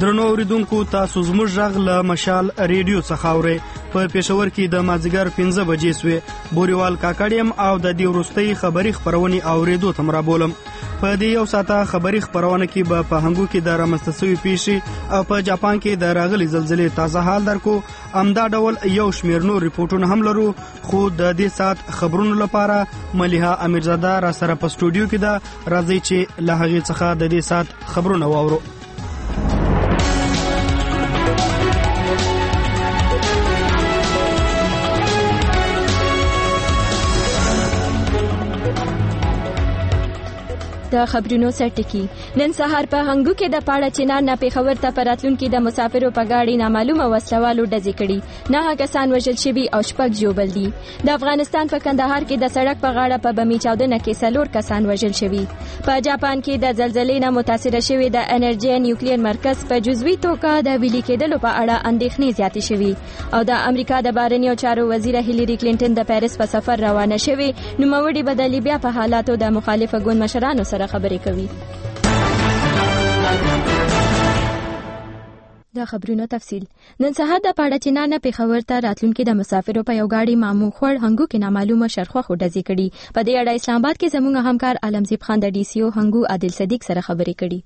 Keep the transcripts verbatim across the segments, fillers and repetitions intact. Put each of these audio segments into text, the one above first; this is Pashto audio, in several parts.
درنو اوریدونکو تاسو زموږ غږ له مشال ریډیو څخه اورئ. په پېښور کې د مازدیګر پنځه بجې سوې. بوریوال کاکړ یم او د دې وروستۍ خبري خپرونې اورېدو ته مرابولم. په دې یو ساعته خبري خپرونه کې به په هنګو کې د رامنځته شوې پیښې او په جاپان کې د راغلي زلزلې تازه حال درکو. همدا ډول یو شمېر نور ریپورټونه هم لرو، خو د دې ساعت خبرونو لپاره ملیحه امیرزاده را سره په سټوډیو کې ده. راځئ چې له هغې څخه د دې ساعت خبرونه واورو. د خبرونو سرټکی. نن سهار په هنګو کې د پاړه چنار نه پېښور ته پراتلونکي د مسافرو په گاډي نامعلومه وسلوالو ډزې کړي. نه کسان وژل شوي او شپږ ژوبل دي. د افغانستان په کندهار کې د سړک په غاړه په بمي چاودنه کې څلور کسان وژل شوي. په جاپان کې د زلزلې نه متاثره شوي د انرژي نیوکلیر مرکز په جزوي توګه د ویلي کېدلو په اړه اندېښنې زیاتې شوي. او د امریکا د بهرنیو چارو وزیره هیلری کلینټن د پیرس په سفر روانه شوي. نوموړي به د لیبیا په حالاتو د مخالفه ګوند مشرانو سره خبرې کوي. د خبرونو تفصیل. نن سهار د پاړه چنار نه پېښور ته راتلونکي د مسافرو په یو گاډي مامو خور هنګو کې نامعلومه شرخوخو ډزې کړي. په دې اړه اسلام آباد کې زموږ همکار عالمزیب خان د ډي سي او هنګو عادل صدیق سره خبرې کړي.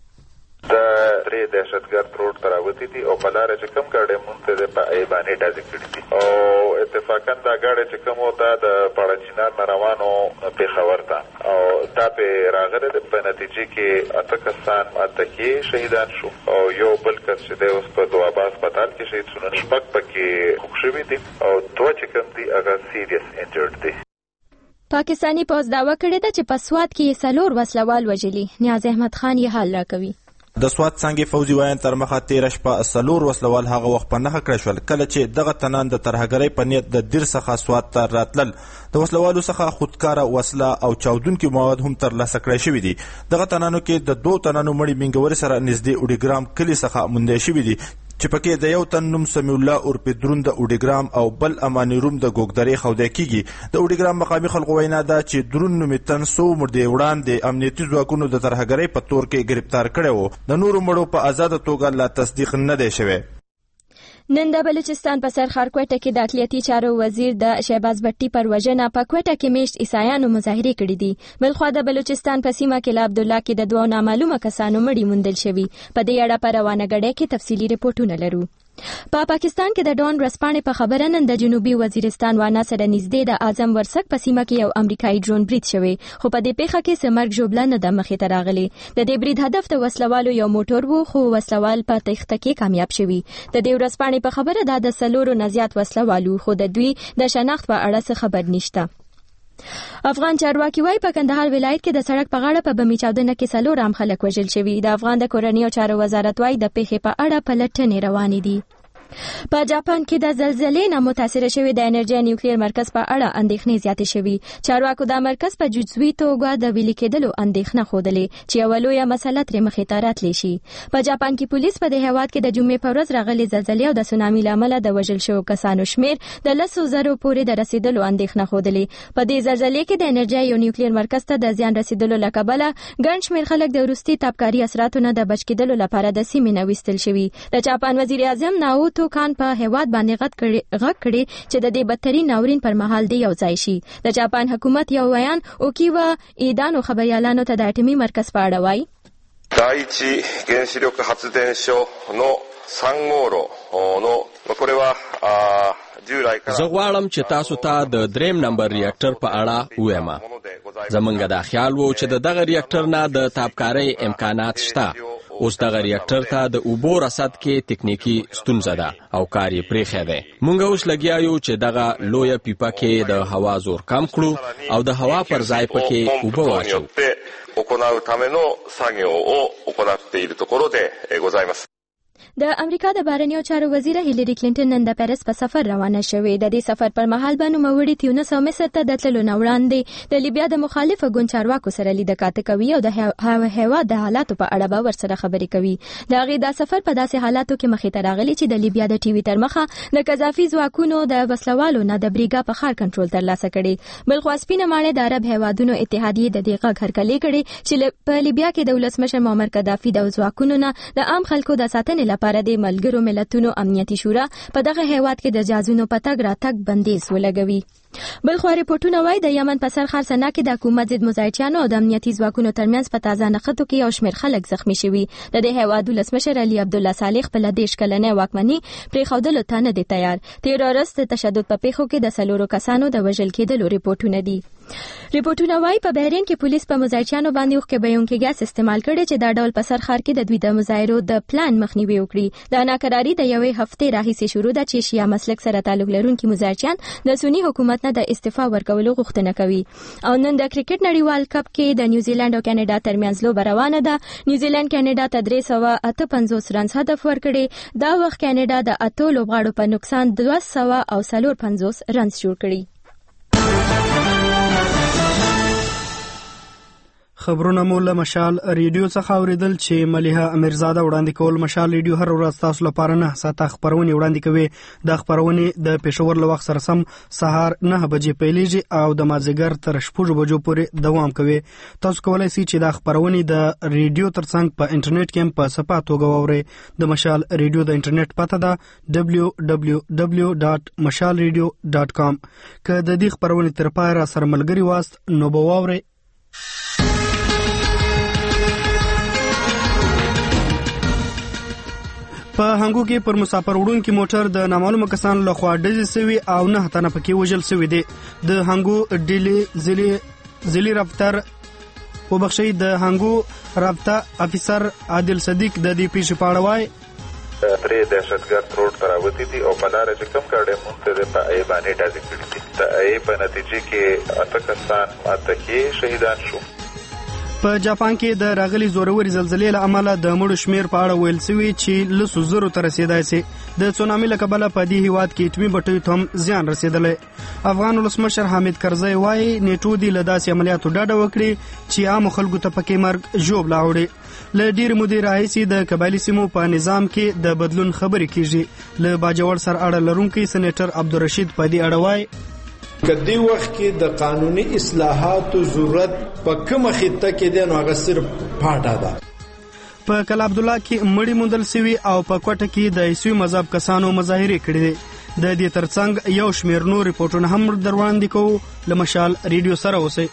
د درې دهشتګرد روډ ته راوتي دي او په لاره چې کوم ګاډی مونږ ته په ای باندې ډزې کړي دي او اتفاقا دا ګاډی چې کوم و دا د پاړه چنار نه روانو پېښور ته او دا پې راغلی دی. په نتیجې کې اته کسان اته کې شهیدان شو او یو بل کس چې دی اوس په دوابا هسپتال کې شهید شو. شپږ پکې خوږ شوي دي او دوه چې کوم دي هغه سیریس انجرډ دي. پاکستانی پوځ دعوه کړې ده چې په سوات کې څلور وسلوال وژلي. نیاز احمد خان یې حال راکوي. د سوات څانګې فوجي وایان تر مخه تېره شپه څلور وسلوال هغه وخت په نښه کړی شول کله چې دغه تنان د ترهګرۍ په نیت د دیر څخه سوات ته راتلل. د وسلوالو څخه خودکاره وسله او چاودونکي مواد هم ترلاسه کړی شوي دي. دغه تنانو کې د دوو تنانو مړي مینګورې سره نږدې اوډیګرام کلي څخه موندی شوي دي چې پکې د یو تن نوم سمیع الله اورپدرون د اوډیګرام او بل اماني روم د ګوګدرې ښودی کیږي. د اوډیګرام مقامي خلکو وینا ده چې درون نومې تن څو مردې وړاندې امنیتي ځواکونو د ترهګرۍ په تور کې ګرفتار کړی و. د نورو مړو په آزاده توګه لا تصدیق نه دی شوی. نن د بلوچستان په سرخار کوټه کې د اقلیتي چارو وزیر د شهباز بټي پر وژنه په کوټه کې میشت عیسایانو مظاهرې کړې دي. بلخوا د بلوچستان په سیمه کې له عبدالله کې د دوو نامعلومه کسانو مړي موندل شوي. په دې اړه په روانه غړې کې تفصیلي ریپورټونه لرو. په پاکستان کې د ډون ورځپاڼې په خبره نن د جنوبي وزیرستان وانا سره نږدې د اعظم ورسک په سیمه کې یو امریکایي ډرون برید شوی، خو په دې پیښه کې څه مرګ ژوبله نه ده مخې ته راغلې. د دې برید هدف د وسلوالو یو موټر و، خو وسلوال په تېښته کې کامیاب شوي. د دې ورځپاڼې په خبره دا د څلورو نه زیات وسلوالو، خو د دوی د شناخت په اړه څه خبر نشته. افغان چارواکي وايي په کندهار ولایت کې د سړک په غاړه په بمي چاودنه کې څلور عام خلک وژل شوي. د افغان د کورنیو چارو وزارت وايي د پیښې په اړه پلټنې روانې دي. په جاپان کې د زلزلې نه متاثره شوي د انرژي نیوکلیر مرکز په اړه اندېښنې زیاتې شوي. چارواکو دا مرکز په جزوي توګه د ویلي کېدلو اندېښنه ښودلې چې یوه لویه مسله ترې مخې ته راتلی شي. په جاپان کې پولیس په دې هېواد کې د جمعې په ورځ راغلې زلزلې او د سونامي له امله د وژل شوو کسانو شمېر د لسو زرو پورې د رسیدلو اندېښنه ښودلې. په دې زلزلې کې د انرژي یو نیوکلیر مرکز ته د زیان رسیدلو له کبله ګڼ شمېر خلک د وروستي تابکاري اثراتو نه د بچ کېدلو لپاره د سیمې نه ویستل شوي. د جاپان وزیر اعظم ناوتو کان په هېواد باندې غږ کړي چې د دې بدترین ناورین پر مهال دی یو ځای شي. د جاپان حکومت یو بیان اوکیوا ایدانو خبريالانو ته د اټومي مرکز په اړه وایي. 第一原子力発電所のさん号炉のこれは従来から زه غواړم چې تاسو ته د دریم نمبر ریاکټر په اړه ووایم. زمونږ دا خیال وو چې د دغه ریاکټر نه د تابکارۍ امکانات شته. اوس دغه ریاکټر ته د اوبو رسد کې تکنیکی ستونزه ده او کار یې پرېښی دی. مونږ اوس لګیا یو چې دغه لویه پیپه کې د هوا زور کم کړو او د هوا پر ځای پکې اوبه واچو. 行うための作業を行っているところでございます。 د امریکا د بهرنیو چارو وزیره هیلری کلینټن نن د پیرس په سفر روانه شوې. د دې سفر پر مهال به نوموړي تیونس او مصر ته د تللو نه وړاندې د لیبیا د مخالفه ګوند چارواکو سره لیدکاته کوي او د هیواد د حالاتو په اړه به ورسره خبرې کوي. د هغې دا سفر په داسې حالاتو کې مخې ته راغلی چې د لیبیا د ټي وي تر مخه د قذافي ځواکونو د وسلوالو نه د بریګا په ښار کنټرول ترلاسه کړي. بلخوا سپینه ماڼۍ د عرب هیوادونو اتحادیې د دې غږ هرکلی کړي چې په لیبیا کې د ولسمشر معمر قذافي د ځواکونو نه د عام خلکو د ساتنې لپاره د ملګرو ملتونو امنیتي شورا په دغه هیواد کې د جازونو په تګ راتګ بندیز ولګوي. بلخوا ریپورتونه وایي د یمن په سرخر سنا کې د حکومت ضد مزایچیانو او د امنیتي ځواکونو ترمنځ په تازه نښتو کې یو شمېر خلک زخمی شوي. د دې هیواد ولسمشر علي عبدالله صالح خپله دېرش کلنۍ واکمني پرېښودلو ته نه دی تیار. تېره ورځ د تشدد په پیښو کې د څلورو کسانو د وژل کېدلو ریپورټونه دي. ریپورټونه وایي په بحرین کې پولیس په مزایچیانو باندې اوښکې بهیونکي ګاز استعمال کړی چې دا ډول په سرخر کې د دوی د مظاهرو د پلان مخنیوي وکړي. دا ناکراري د یوې هفتې راهیسې شروع ده چې شیعه مسلک سره تعلق لرونکي مزایچیان د سني حکومت نه د استعفا ورکولو غوښتنه کوي. او نن د کرکټ نړیوال کپ کې د نیوزیلند او کاناډا ترمنځ لوبه روانه ده. نیوزیلند کاناډا ته درې سوه اته پنځوس رنز هدف ورکړي. دا وخت کاناډا د اتو لوبغاړو په نقصان دوه سوه او څلور پنځوس رنز جوړ کړي. خبرونه مو له مشال ریډیو څخه اوریدل چې ملیحه امیرزاده وړاندې کول. مشال ریډیو هر ورځ تاسو لپاره نه ساعته خبرونه وړاندې کوي. د خبرونه د پېښور له وخت سره سم سهار نه بجې پیلېږي او د مازدیګر تر شپږ بجو پورې دوام کوي. تاسو کولای شئ چې د خبرونه د ریډیو ترڅنګ په انټرنیټ کې په صفه توګه واورئ. د مشال ریډیو د انټرنیټ پته ده دبلیو دبلیو دبلیو ډاټ مشال ریډیو ډاټ کام. که د دې خبرونه تر پای را سره ملګري واست نو به واورئ. په هنګو کې پر مسافر وړونکي موټر د نامعلومه کسانو لخوا ډزې سوي او نه تنه پکې وژل سوي دي. د هنګو ډیلي ضلع ضلعي رفتار وبخښئ د هنګو رابطه افیسر عادل صدیق د دې پیښې په اړه وایي درې دهشتګرد روډ ته راوتي دي او په لاره چې کوم ګاډی مونږ ته د په ای باندې ډزې کړي دي. د ای په نتیجې کې اته کسان اته کې شهیدان شو. په جاپان کې د راغلي زوروري زلزلې له امله د مړو شمیر په اړه ویل سوي چې لسو زرو ته رسیدای سي. د سونامي له کبله په دې هیواد کې اتمی بټیو ته هم زیان رسیدلی. افغان ولسمشر حامد کرزی وایي نیټو دې له داسې عملیاتو ډډه وکړي چې عامو خلکو ته پکې مرګ ژوبله اوړي. له ډېرې مودې راهیسې د قبایلي سیمو په نظام کې د بدلون خبرې کیږي. له باجوړ سره اړه لرونکی سېنیټر عبدالرشید په دې اړه وایي کدی وخت کې د قانوني اصلاحاتو ضرورت په کومه خطه کې دی نو هغه صرف پاټه ده. په کلا عبدالله کې مړی موندل سوي او په کوټه کې د عیسوي مذهب کسانو مظاهرې کړې دي. د دې ترڅنګ یو شمېر نور ریپورټونه هم در وړاندې کوو. له مشال ریډیو سره اوسئ.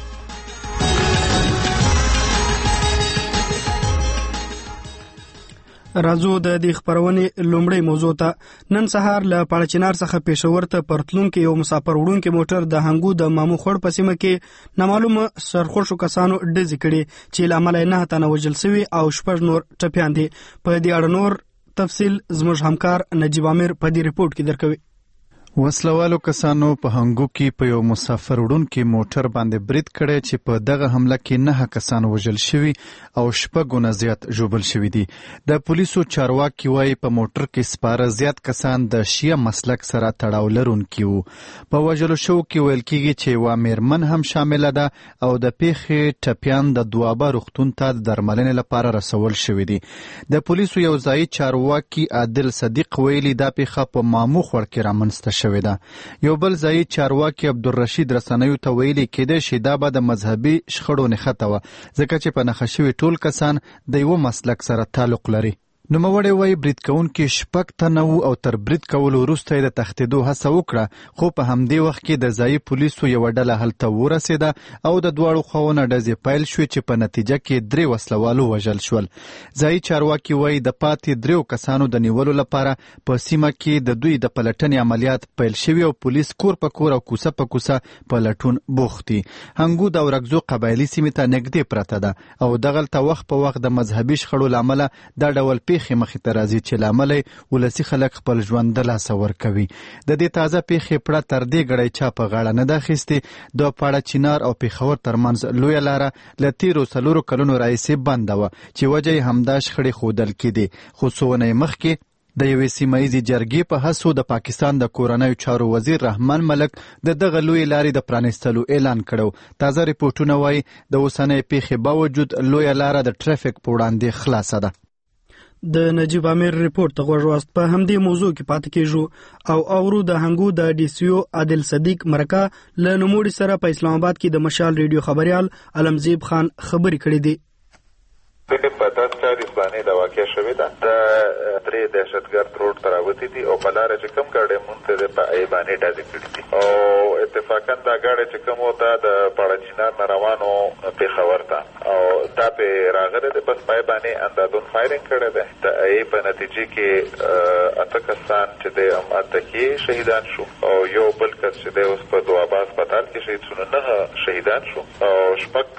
راځو د دې خبرونې لومړی موضوع ته. نن سهار له پاړچینار څخه پېښور ته پرتلونکي یو مسافر وړونکي موټر د هنګو د مامو خړ په سیمه کې نامعلومه سرخوشو کسانو ډزې کړي چې له امله یې نه تنه وژل سوي او شپږ نور ټپیان دي. په دې اړه نور تفصیل زموږ همکار نجیب عامر په دې ریپورټ کې درکوي. وسلوالو کسانو په هنګو کې په یو مسافر وړونکي موټر باندې برید کړی چې په دغه حمله کې نه کسان وژل شوي او شپږ نه زیات ژوبل شوي دي. د پولیسو چارواکي وایي په موټر کې سپاره زیات کسان د شیعه مسلک سره تړاو لرونکي وو. په وژلو شوو کې ویل کېږي چې یوه میرمن هم شامله ده او د پیښې ټپیان د دوابه روغتون ته د درملنې لپاره رسول شوي دي. د پولیسو یو ځایي چارواکي عادل صدیق ویلي دا پیښه په مامو خوړ کې رامنځته شوې ده. یو بل ځایي چارواکي عبدالرشید رسنیو ته ویلي کېدای شي دا به د مذهبي شخړو نښته وه ځکه چې په نښه شوي ټول کسان د یوه مسلک سره تعلق لري. نوموړی وایي برید کوونکي شپږ تنه وو او تر برید کولو وروسته یې د تښتېدو هڅه وکړه خو په همدې وخت کې د ځایي پولیسو یوه ډله هلته ورسېده او د دواړو خواوو ډزې پیل شوې چې په نتیجه کې درې وسلوالو وژل شول. ځایي چارواکي وایي د پاتې دریو کسانو د نیولو لپاره په سیمه کې د دوی د پلټنې عملیات پیل شوي او پولیس کور په کور او کوڅه په کوڅه په لټون بوخت دي. هنګو د اورکزو قبایلي سیمې ته نږدې پرته ده او دغلته وخت په وخت د مذهبي شخړو له امله دا ډول پیښې پیښې مخې ته راځي چې له امله یې ولسي خلک خپل ژوند د لاسه ورکوي. د دې تازه پیښې پړه تر دې ګړی چا په غاړه نه ده اخیستې. د پاړه چینار او پېښور ترمنځ لویه لاره له تېرو څلورو کلونو راهیسې بنده وه چې وجه یې همدا شخړې ښودل کېدې. خو څو اونۍ مخکې د یوې سیمه ییزې جرګې په هڅو د پاکستان د کورنیو چارو وزیر رحمان ملک د دغه لویې لارې د پرانیستلو اعلان کړی. تازه ریپورټونه وایي د اوسنۍ پیښې باوجود لویه لاره د ټرافیک په وړاندې خلاصه ده. د نجیب امیر ریپورت ته غوږ واست. په همدې موضوع کې پاتې کېږو او اورو د هنګو د ډي سی او عادل صدیق مرکه له نوموړي سره په اسلام آباد کې د مشال ریډیو خبریال علمزیب خان خبرې کړې دي. په داس چالیس باندې د واقع شوې ده د درې دهشتګرد روډ ته راوتې دي او په لاره چې کوم ګاډی مونږ ته په ای باندې ډزې کړي دي او اتفاقا دا ګاډی چې کوم و دا د پاړه چینار نه روانو پېښور ته او دا پې راغلی دی. بس په ای باندې اندازون فایرنګ کړی دی. د ای په نتیجې کې اته کسان چې دی هلته کې شهیدان شو او یو بل کس چې دی اوس په دوابا هسپتال کې شهید شو. نو نه شهیدان شو او شپږ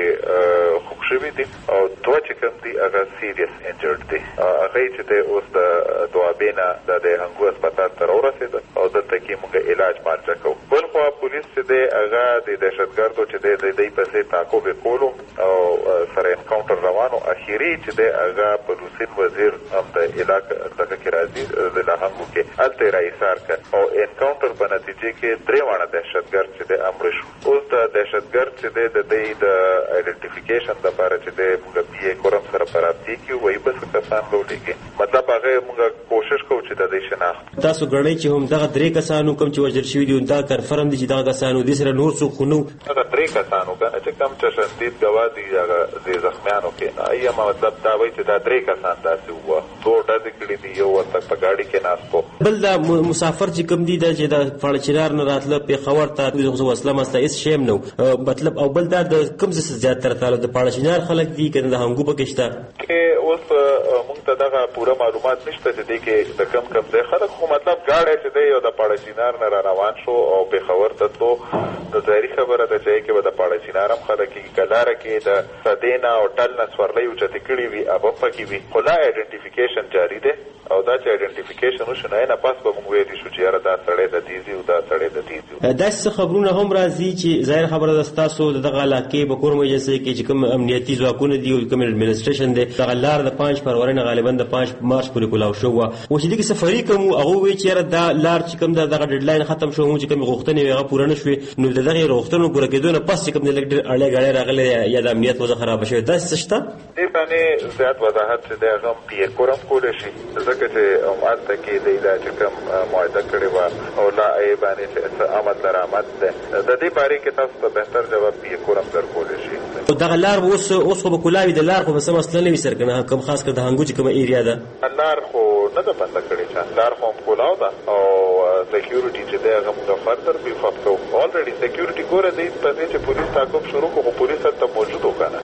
پکې خوږ شوي دي او دوه چې کوم دي هغه سیریس انجرډ دي. هغه چې دی اوس د دوابې نه د هنګو هسپتال ته راورسېدل او دلته کې موږ علاج مالچه کوو. بل خوا پولیس چې دی هغه د دهشتګردو چې دی د دوی پسې تعقیب یې کولو او سره انکاونټر روانو. اخري چې دی هغه پولیسین وزیر هم د علاقې دغه کې راځي د لاهنګو کې هلته یې راایثار کړ او انکاونټر په نتیجې کې درې واړه دهشتګرد چې دی مړه شو. اوس د دهشتګرد چې دی د دوی د آیډنټیفیکیشن دپاره چې دی موږ پی ای کورم سره په رابطې کې وایي بس کسان راولېږي. مطلب هغه موږ کوشش کوو چې د دې شناخت. تاسو ګڼئ چې همدغه درې کسانو کوم چې وژل شوي دي دا کنفرم دي چې دغه کسانو دې سره نور څوک خو نه وو؟ هغه درې کسانو کنه چې کوم چشمدید ګواه دي هغه د زخمیانو کې ایم مطلب دا وایي چې دا درې کسان داسې ووه. څو ډزې کړي دي یو ورته په ګاډي کې ناست و. بل دا مسافر چې کوم دي دا چې د پاړه چینار نه راتله پېښور ته وسله مسله هېڅ شی هم نه و مطلب. او بل دا د کوم ځای څخه زیاتره تعلق د پاړه چینار خلک دي که د هنګو پکې شته؟ اوس موږ ته دغه پوره معلومات نشته چې دی کې د کم کم ځای خلک خو مطلب ګاډی چې دی یو د پاړه چینار نه را روان شو او پېښور ته تلو. د ظاهري خبره ده چې کې به د پاړه چینار هم خلک کېږي که لاره کې د سدې نه او ټل نه سورلۍ اوچتې کړي وي هغه پکې وي خو لا آیډنټیفیکیشن جاري دی او دا چې آیډنټیفیکیشن وشو نه نه پس به موږ ویلی شو چې یاره دا سړی د دې ځي او دا سړی د دې ځي. داسې خبرونه هم راځي چې ظاهر خبره ده ستاسو د دغه علاقې په کورم ایجنسۍ کې چې کوم امنیتي ځواکونه دي او کوم اډمنسټریشن دی دغه لار د پنځ فروری نه غالبا د پنځ مارچ پورې کولاو شو وه. و چې دې کې څه فریق هم هغه ووایي چې یاره دا لار چې کوم ده دغه ډیډلاین ختم شو موږ چې کومې غوښتنې وې هغه پوره نه شوې نو د دغې غوښتنو پوره کېدو نه پس چې کوم دی لږ ډېر اړی ګړی راغلی یا د امنیت وضع خرابه شوې داسې څه شته؟ دې باندې زیات وضاحت چې دی هغه هم پي ای کور هم کولی شي ځکه چې هلته کې دی دا چې کوم معاهده کړې وه او لا ای باندې چې څه آمد درآمد دی د دې بارې کې تاسو ته بهتر جواب پي ای کور هم درکولی شي. دغه لار اوس اوس خو به کولاوي د لار خو به څه مسله نه وي سر که نه کوم خاص کر د هنګو چې کومه ایریا ده لار خو نه ده بنده کړې چا لار خو هم کولاو ده او سیکیورټي چې دی هغه موږ فردر بیف اپ کوو. الریډي سیکیورټي ګوره دی په دې چې پولیس تعقیب شروع کړو خو پولیس هلته موجود و که نه.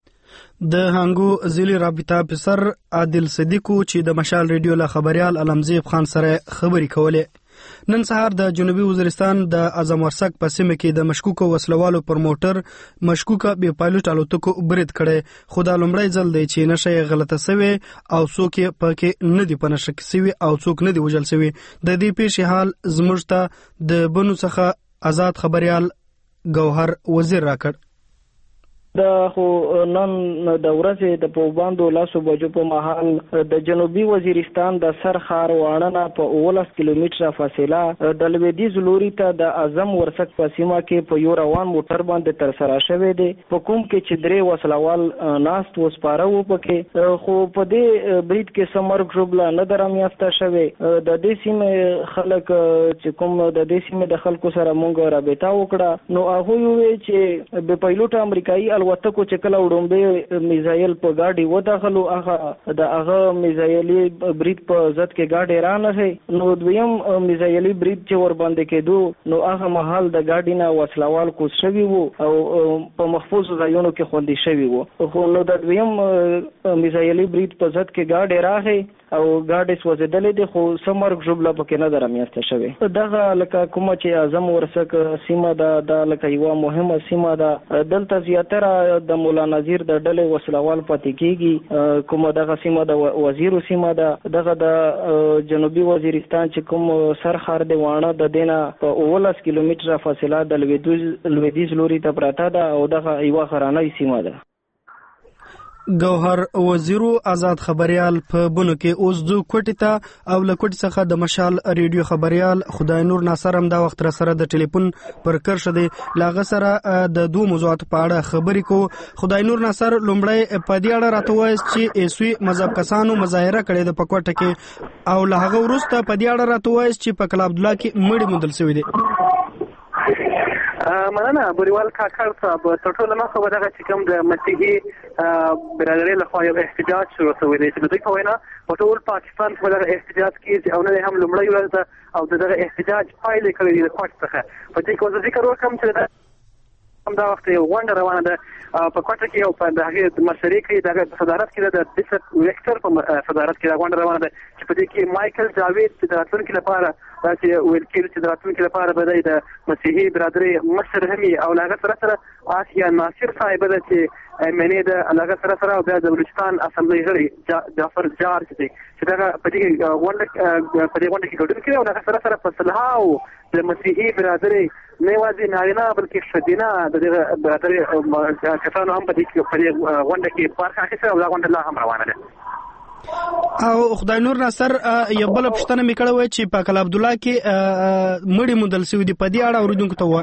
د هنګو ضلعي رابطه افسر عادل صدیق چې د مشال ریډیو له خبریال علمزیب خان سره خبرې کولې. نن سهار د جنوبي وزیرستان د اعظم ورسک په سیمه کې د مشکوکو وسلوالو پر موټر مشکوکه بې پایلوټ الوتکو برید کړی خو دا لومړی ځل دی چې نښه یې غلطه سوې او څوک یې پکې نه دي په نښه کې سوي او څوک نه دي وژل سوي. د دې پیښې حال زموږ ته د بنو څخه آزاد خبریال ګوهر وزیر راکړ. د خو نن د ورځې د پوباندو لاسو بجو په مهال د جنوبي وزیرستان د سرخار واڼه په اوولس کیلومتره فاصله د لویدیځ لوري ته د اعظم ورسک په سیمه کې په یو روان موټر باندې تر سره شوی دی په کوم کې چې درې وسلوال ناست وسپاره وو پکې خو په دې برید کې سمرګ جوړه نه درمیافته شوی. د دې سیمه خلک چې کوم د دې سیمه د خلکو سره مونږ رابطه وکړه نو هغه وی چې د پایلوټ امریکایي الوتکو چې کله وډومبه میزایل په گاډي وداخلو هغه د هغه میزایلي برید په ضد کې گاډي رانه نو دویم میزایلي برید چې ور باندې کېدو نو هغه محل د گاډي نه وسلوال کوز شوی وو او په محفوظ ځایونو کې خوندي شوی وو خو نو د دویم میزایلي برید په ضد کې گاډي راغی او ګاډي سوځېدلې دي خو سمرګ جوړه پکې نه درمیاسته شوی دغه لکه کومه چې اعظم ورسک سیمه ده د لکه یو مهمه سیمه ده دلته زیاتره د مولا نذیر د ډلې وسلوال پاتې کیږي کومه دغه سیمه د وزیرو سیمه ده دغه د جنوبي وزیرستان چې کوم سرخار دی وانه د دینه په اوولس کیلومتره فاصله د لویدیځ لوري ته پراته ده او دغه یو غرانه سیمه ده. ګوهر وزیرو آزاد خبريال په بونو کې اوس دو کوټی ته او لکوټ څخه د مشال ریډیو خبريال خدای نور ناصر هم دا وخت را سره د ټلیفون پر کرښه دی لاغه سره د دوه موضوعات په اړه خبرې کو. خدای نور ناصر لومړی په دې اړه راته وایي چې ایسوي مذهب کسانو مظاهره کړې د پکوټه کې او له هغه وروسته په دې اړه راته وایي چې په کلاب الله کې مړی مندل شوی دی. مننه بوریوال کاکړ صاحب تر ټولو مخه دغه چې کوم د مسیحي برادرۍ لخوا یو احتجاج شروع شوی دی چې د دوی په وینا په ټول پاکستان کې دغه احتجاج کېږي او نه هم لومړی ورځ ده او دغه احتجاج پایلې کړې دي د کوټ څخه. په دې کې زه ذکر وکړم چې همدا وخت یو غونډه روانه ده په کوټه کې او په دغه مشري کې دغه صدارت کې د بیسټ ویکټر په صدارت کې غونډه روانه ده چې په دې کې مایکل جاوید چې د راتلونکي لپاره چې ویل کېږي چې د راتلونکي لپاره به د مسیحي برادرۍ مشر هم او له هغه سره سره آسیا ناصر صاحب ده چې منې د هغه سره سره او د بلوچستان اسمبلی غړي جعفر جارج دی چې دغه په دې غونډه په دې غونډه کې ګډون کوي او هغه سره سره په صلح او د مسیحي برادرۍ نه یوازې نارینه بلکې ښځینه د دغه برادرۍ کسانو هم په دې په دې غونډه کې برخه اخیستې او دا غونډه لا هم روانه ده. او خدای نور ناصر یو بل پښتنه میکړه وای چې په کلاب الله کې مړی مندل شوی دی په دې اړه اوریدونکو ته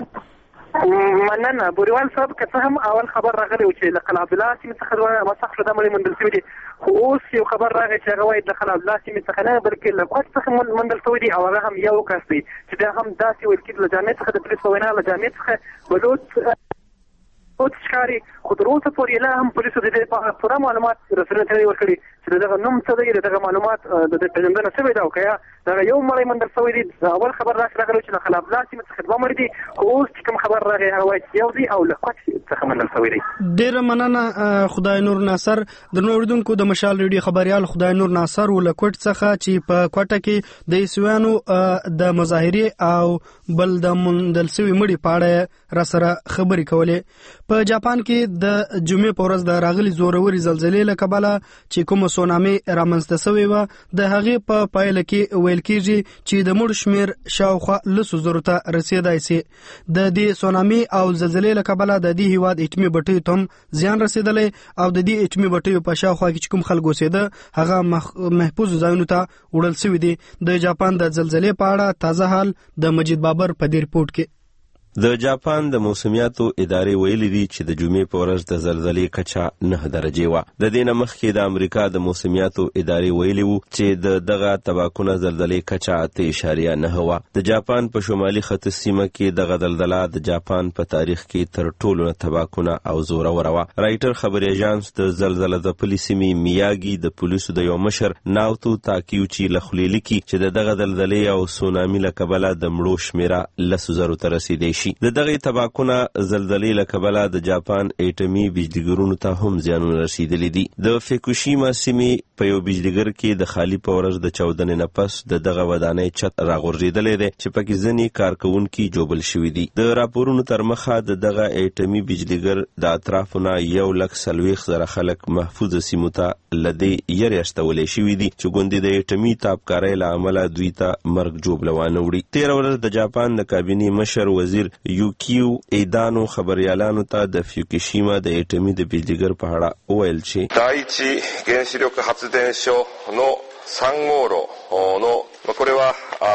وای. مننه بوریوال صاحب که څه هم اول خبر راغلی و چې د کلاب الله سیمې څخه مسخ شو د مړی مندل شوی دی خو اوس یو خبر راغی چې هغه وایي د کلاب الله سیمې څخه نه بلکې له کوټ څخه مندل شوی دی او هغه هم یو کس دی چې دا هم داسې ویل کېږي له جامع څخه د پولیسو په وینا له جامع څخه بلوچ اوس ښکاري خو تر اوسه پورې لا هم پولیسو د دې په اړه پوره معلومات رسنیو ته ورکړي چې دغه نوم څه دی دغه معلومات د پیژندنه شوې ده او که یا دغه یو مړی مندل شوی دی اول خبر داسې راغلی چې له کلاب الله سیمې څخه دوه مړي دي خو اوس چې کوم خبر راغی هغه وایي چې یو دی او له کوټ څخه مندل شوی دی. ډېره مننه خدای نور ناصر. درنو اورېدونکو د مشال ریډیو خبریال خدای نور ناصر و له کوټ څخه چې په کوټه کې د عیسویانو د مظاهرې او بل د مندل شوي مړي په اړه را سره خبرې کولې. په جاپان کې د جمعې په ورځ د راغلي زوروري زلزلې له کبله چې کومه سونامي رامنځته شوې وه د هغې په پایله کې ویل کېږي چې د مړو شمېر شاوخوا لسو زرو ته رسېدای سي. د دې سونامي او زلزلې له کبله د دې هیواد اټومي بټیو ته هم زیان رسېدلی او د دې اټومي بټیو په شاوخوا کې چې کوم خلک اوسېده هغه محفوظ ځایونو ته وړل شوي دي. د جاپان د زلزلې په اړه تازه حال د مجید بابر په دې رپورټ کې. د جاپان د موسمیاتو ادارې ویلي دي چې د جمعې په ورځ د زلزلې کچه نه درجې وه. د دې نه مخکې د امریکا د موسمیاتو ادارې ویلي وو چې د دغه تباکونه زلزلې کچه اته اعشاریه نه وه. د جاپان په شمالي ختیځ سیمه کې دغه زلزله د جاپان په تاریخ کې تر ټولو نه تباکونه او زوروره وه. رایټر خبري اژانس د زلزله ځپلې سیمې میاګي د پولیسو د یو مشر ناوتو تاکیوچي له خولې لیکي چې د دغه زلزلې او سونامي له کبله د مړو شمېره لسو زرو ته رسېدی شي. د دغه تباکونه زلزلې له کبله د جاپان اټومي بجلیګرونو ته هم زیانونه رسیدلي دي. د فیکوشیما سیمې په یو بجلیګر کې د خالی په ورځ د چاودنې نه پس د دغه ودانۍ چت راغورځېدلی دی چې پکې ځینې کارکوونکي جوبل شوي دي. د راپورونو تر مخه د دغه اټومي بجلیګر د اطرافو نه یو لک څلوېښت زره خلک محفوظ سیمو ته له دې یرې استولی شوي دي چې ګوندې د اټومي تابکارۍ له امله دوی ته مرګ جوبله وانه وړي. تېره ورځ د جاپان د کابینې مشر وزیر یوکیو ایدانو خبریالانو ته د فیوکوشیما د اټومي د بجلیګر په اړه وویل چې دایچی ګنشلیک発電所のさん号炉のこれは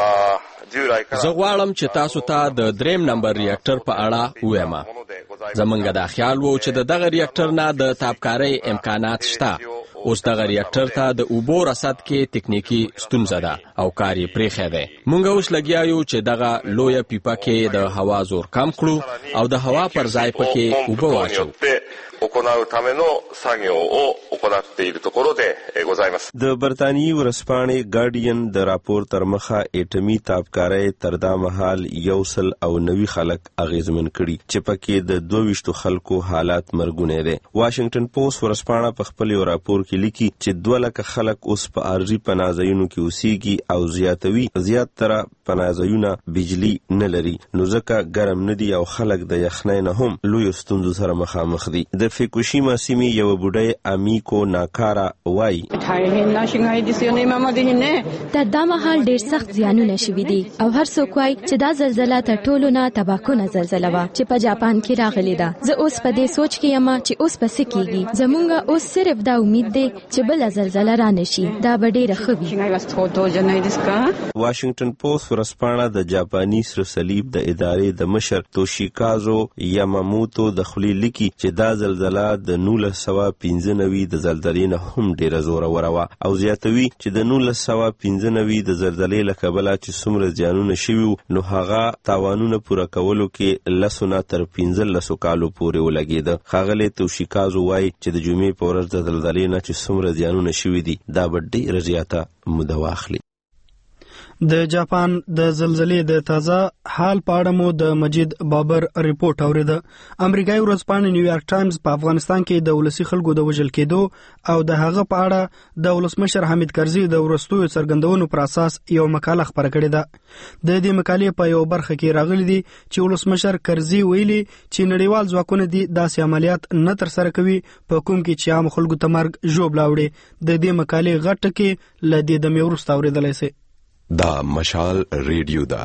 زه غواړم چې تاسو ته د دریم نمبر ریاکټر په اړه ووایم. زمونږ دا خیال وو چې د دغه ریاکټر نه د تابکارۍ امکانات شته. اوس دغه ریاکټر ته د اوبو رسد کې تکنیکی ستونزه ده او کار یې پرېښی دی. مونږ اوس لګیا یو چې دغه لویه پیپه کې د هوا زور کم کړو او د هوا پر ځای پکې اوبه واچو. 行うための作業を行っているところでございます。 د برتانیي ورځپاڼې ګارډین د راپور تر مخه اټومي تابکارۍ تر دا مهال یو سل او نوي خلک اغیزمن کړي چې پکې د دوه ویشتو خلکو حالات مرګونی دی. واشنگټن پوسټ ورځپاڼه په خپل یو راپور کې لیکي چې دوه لکه خلک اوس په ارضي پناهځایونو کې اوسېږي او زیاتوي زیاتره پناهځایونه بجلی نه لري، نو ځکه ګرم نه دي او خلک د یخنۍ نه هم لویو ستونزو سره مخامخ دي. د فوکوشیما سیمې یو بوډۍ امیکو ناکارا وایي د دا مهال ډیر سخت زیانونه شوي دي او هر څوک وایي چې دا زلزله تر ټولو نه تباکونه زلزله وه چې په جاپان کې راغلې ده. زه اوس په دې سوچ کې یم چې اوس به څه کېږي. زمونږ اوس صرف دا امید دی چې بله زلزله را نشي، دا به ډیره ښه وي. واشنگټن پوسټ ورځپاڼه د جاپاني سره صلیب د ادارې د مشر توشیکازو یاماموتو د خولې لیکي چې دا زلزله د نولس سوه پنځه نوي د زلزلې نه هم ډیره زوروره وه او زیاتوي چې د نولس سوه پنځه نوي د زلزلې له کبله چې څومره زیانونه شوي نو هغه تاوانونه پوره کولو کې لسو نه تر پنځلسو کالو پورې ولګېده. ښاغلی توشیکازو وایي چې د جمعې په ورځ د زلزلې نه چې څومره زیانونه شوي دي دا به ډیره زیاته موده واخلي. د جاپان د زلزلې د تازه حال په اړه مو د مجید بابر ریپورت اوریده. امریکایي ورځپاڼه نیویارک ټایمز په افغانستان کې د ولسي خلکو د وژل کېدو او د هغه په اړه د ولسمشر حامد کرزي د وروستیو څرګندونو پر اساس یو مقاله خپره کړې ده. د دې مقالې په یو برخه کې راغلي دي چې ولسمشر کرزي ویلي چې نړیوال ځواکونه دي داسې عملیات نه ترسره کوي په کوم کې چې عام خلکو ته مرګ ژوبله وړي. د دې مقالې غټه کې له دې دمې وروسته اورېدلی سي. دا مشال ریډیو ده.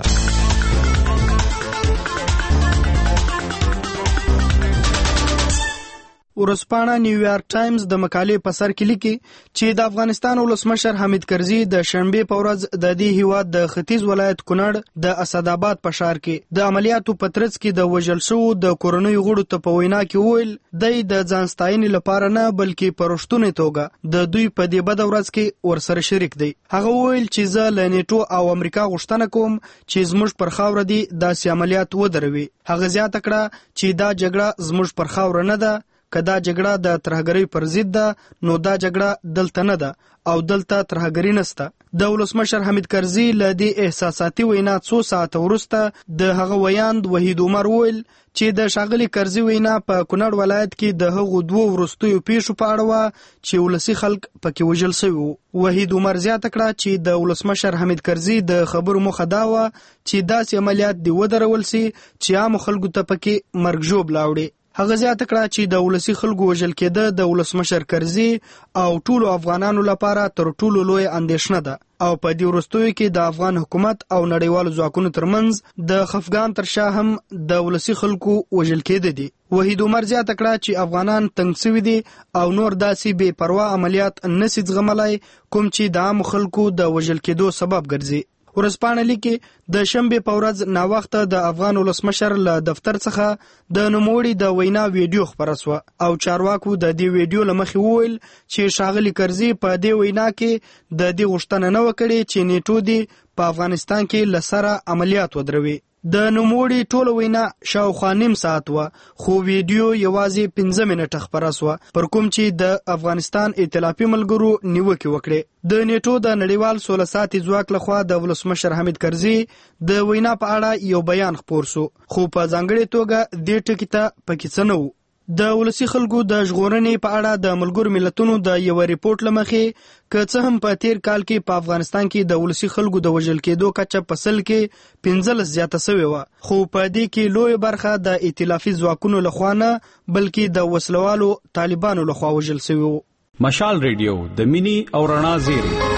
ورځپاڼه نیویارک ټایمز د مقالې په سر کې لیکي چې د افغانستان ولسمشر حامد کرزي د شنبې په ورځ د دې هیواد د ختیځ ولایت کونړ د اسداباد په ښار کې د عملیاتو په ترڅ کې د وژل شوو د کورنیو غړو ته په وینا کې وویل دی د ځان ستاینې لپاره نه بلکې په رښتونې توګه د دوی په دې بده ورځ کې ورسره شریک دی. هغه وویل چې زه له نیټو او امریکا غوښتنه کوم چې زموږ پر خاوره دي داسې عملیات ودروي. هغه زیاته کړه چې دا جګړه زموږ پر خاوره نه ده، که دا جګړه د ترهګرۍ پر ضد ده نو دا جګړه دلته نه ده او دلته ترهګري نسته. د ولسمشر حامد کرزي له دې احساساتي وینا څو ساعته وروسته د هغه ویاند وحید عمر وویل چې د ښاغلي کرزي وینا په کونړ ولایت کې د هغو دوو وروستیو پیښو په اړه وه چې ولسي خلک پکې وژل شوي وو. وحید عمر زیاته کړه چې د ولسمشر حامد کرزي د خبرو موخه دا وه چې داسې عملیات دې ودرول سي چې عامو خلکو ته پکې مرګ ژوبله وړي. هغه زیاته کړه چې د ولسي خلکو وژل کېده د ولسمشر کرزي او ټولو افغانانو لپاره تر ټولو لویه اندېښنه ده او په دې وروستیو کې د افغان حکومت او نړیوالو ځواکونو ترمنځ د خفګان تر شا هم د ولسي خلکو وژل کېده دي. وحید عمر زیاته کړه چې افغانان تنګ سوي دي او نور داسې بې پروا عملیات نسي زغملای کوم چې د عامو خلکو د وژل کېدو سبب ګرځي. ورځپاڼه لیکي د شنبې په ورځ ناوخته د افغان ولسمشر له دفتر څخه د نوموړي د وینا ویډیو خپره سوه او چارواکو د دې ویډیو له مخې وویل چې ښاغلي کرزي په دې وینا کې د دې غوښتنه نه وکړې چې نیټو دې په افغانستان کې له سره عملیات ودروي. د نوموړي ټوله وینا شاوخوا نیم ساعت وه خو ویډیو یوازې پنځه منټه خپره سوه پر کوم چې د افغانستان ائتلافي ملګرو نیوکې وکړې. د نیټو د نړیوال سوله ساتي ځواک لخوا د ولسمشر حامد کرزي د وینا په اړه یو بیان خپور سو خو په ځانګړې توګه دې ټکي ته پکې څه نه و. د ولسي خلکو د ژغورنې په اړه د ملګرو ملتونو د یو ریپورت له مخې که څه هم په تیر کال کې په افغانستان کې د ولسي خلکو د وژل کېدو کچه په سل کې پنځلس زیاته سوې وه خو په دې کې لویه برخه د ائتلافي ځواکونو لخوا نه بلکې د وسلوالو طالبانو لخوا وژل سوي وو. مشال ریډیو د مینی او رڼا زیری.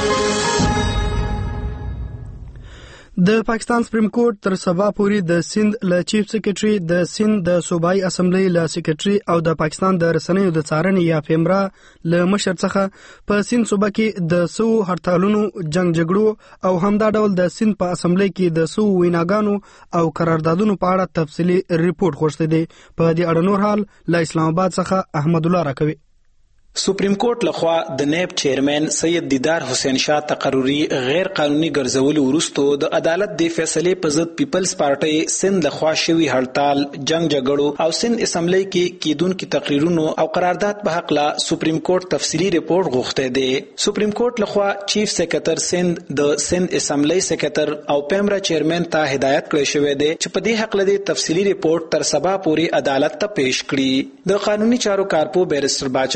د پاکستان سپریم کورټ تر سبا پورې د سند له چیف سیکریټري د سند د صوبایي اسمبلی له سیکریټري او د پاکستان د رسنیو د څارنې یا پیمرا له مشر څخه په سند صوبه کې د سو هړتالونو جنگ جګړو او همدا ډول د سند په اسمبلی کې د سو ویناګانو او قراردادونو په اړه تفصیلي ریپورت غوښتي دي. په دې اړه نور حال له اسلام آباد څخه احمد الله راکوي. سپریم کورټ لخوا د نیب چیرمن سید دیدار حسین شاه تقرری غیر قانوني ګرځولو وروسته د عدالت د فیصلې په ضد پیپلز پارټي سند لخوا شوی هړتال جنگ جګړو او سند اسمبلی کې کیدونکو تقریرونو او قرارداد په حق لا سپریم کورټ تفصیلی ریپورت غوښته دی. سپریم کورټ لخوا چیف سیکریټر سند د سند اسمبلی سیکریټر او پیمرا چیرمن ته هدایت کړی شوی دی چې په دې حق لدی تفصیلی ریپورت تر سبا پورې عدالت ته پیښ کړي. د قانوني چارو کارپو بیرستر باچانه چې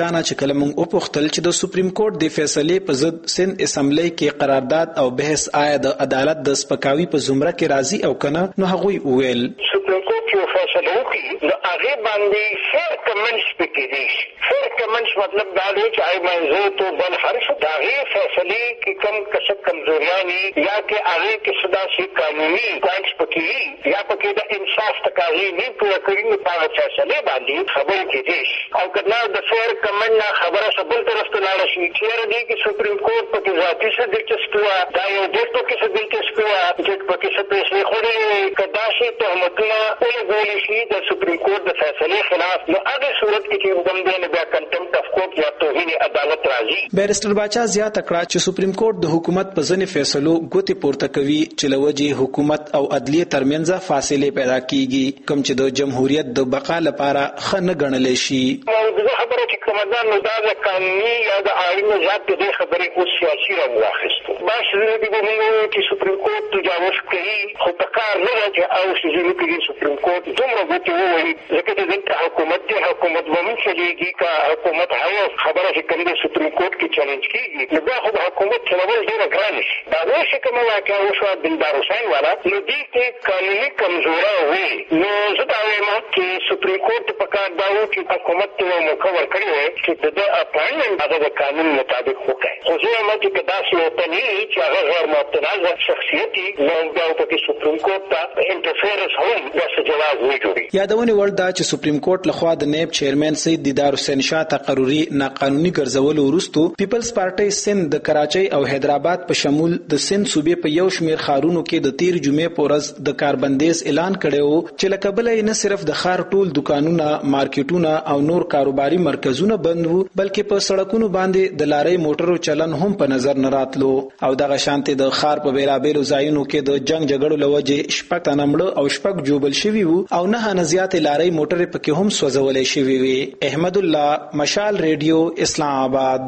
کله موږ وپوښتل چې د سپریم کورټ د فیصلې په ضد سند اسمبلی کې قرارداد او بحث آیا د عدالت د سپکاوي په زمره کې راځي او کنه، نو هغوی وویل سپریم کورټ یو فیصله وکړي نو هغه باندې فیر کمنټس پکې دي. فیر کمنټس مطلب دا دی چې آی منظور تو بل حرف دا غي فیصله کې کم کسب کمزوریانی یا کې هغه کې صدا شي قانوني پوینټس پکې یا پکې د انصاف تقاضي نه پوره کړی نو په فیصله باندې خبرې کېږي او کله د فیر کمنټ نه خبره سبل طرف ته لاړ شي چې دی چې سپریم کورټ پکې ذاتي څه دلچسپي وا دا یو ډېر پکې څه دلچسپي وا چې پکې څه پیسې خوري کدا شي تهمتونه ولګول شي د سپریم کورټ د فیصلې خلاف نو هغه صورت کې چې کوم دی بیا کنټمپټ اف کورټ یا توهین عدالت راځي. بیرسټر باچا زیاته کړه چې سپریم کورټ د حکومت په ځینې فیصلو ګوتې پورته کوي چې لوجه حکومت او عدلیه ترمنځ فاصله پیدا کیږي کوم چې د جمهوریت د بقا لپاره ښه نه ګڼل شي. موضوع خبره چې کومه نو دا د قانوني یا د آئین ذات د خبرې او سیاسي رنګ واخیستو. باش دې به موږ چې سپریم کورټ تجاوز کوي خو په کار نه راځي او چې دې سپریم کورټ دومره ګوتې ووایي ځکه چې حکومت دی حکومت ومن چلیږي کا حکومت هغه خبره چې کوم د سپریم کورټ کې چیلنج کیږي نو دا خو د حکومت چلول ډېره ګرانه شي. دا نو چې کومه واقعه وشوه دلدار حسین والا نو دې کې قانوني کمزوري وي نو زه دا وایم چې سپریم کورټ په کار دا و چې حکومت ته موقع ورکړي وي چې د اپاینټمنټ هغه د قانون مطابق وکړي. خو زه وایم چې داسې وته نه چې هغه غیر متنازع شخصیت نو بیا په سپریم کورټ ته انټرفیرنس هم داسې جواز نه جوړي. یادونه ول دا چې سپریم کورټ لخوا د نیب چیرمن سید دیدار حسین شاه تقرری ناقانوني ګرځولو وروسته پیپلز پارټي سند د کراچۍ او حیدرآباد په شمول د سند صوبې په یو شمیر ښارونو کې د تیر جمعې په ورځ د کاربندیز اعلان کړی چې له کبله نه صرف د ښار ټول دکانونه مارکیټونه او نور کاروباري مرکزونه بند وو بلکې په سړکونو باندې د لارۍ موټرو چلن هم په نظر نه راتلو او دغه شانتي د ښار په بیلابیلو ځایونو کې د جنگ جګړو لوجې شپږ تنه مړه او شپږ جوبل شوي وو او نه نه زیاتې لارۍ موټرې پکې هم سوځولې شوي وي. احمد الله، مشال ریډیو، اسلام آباد.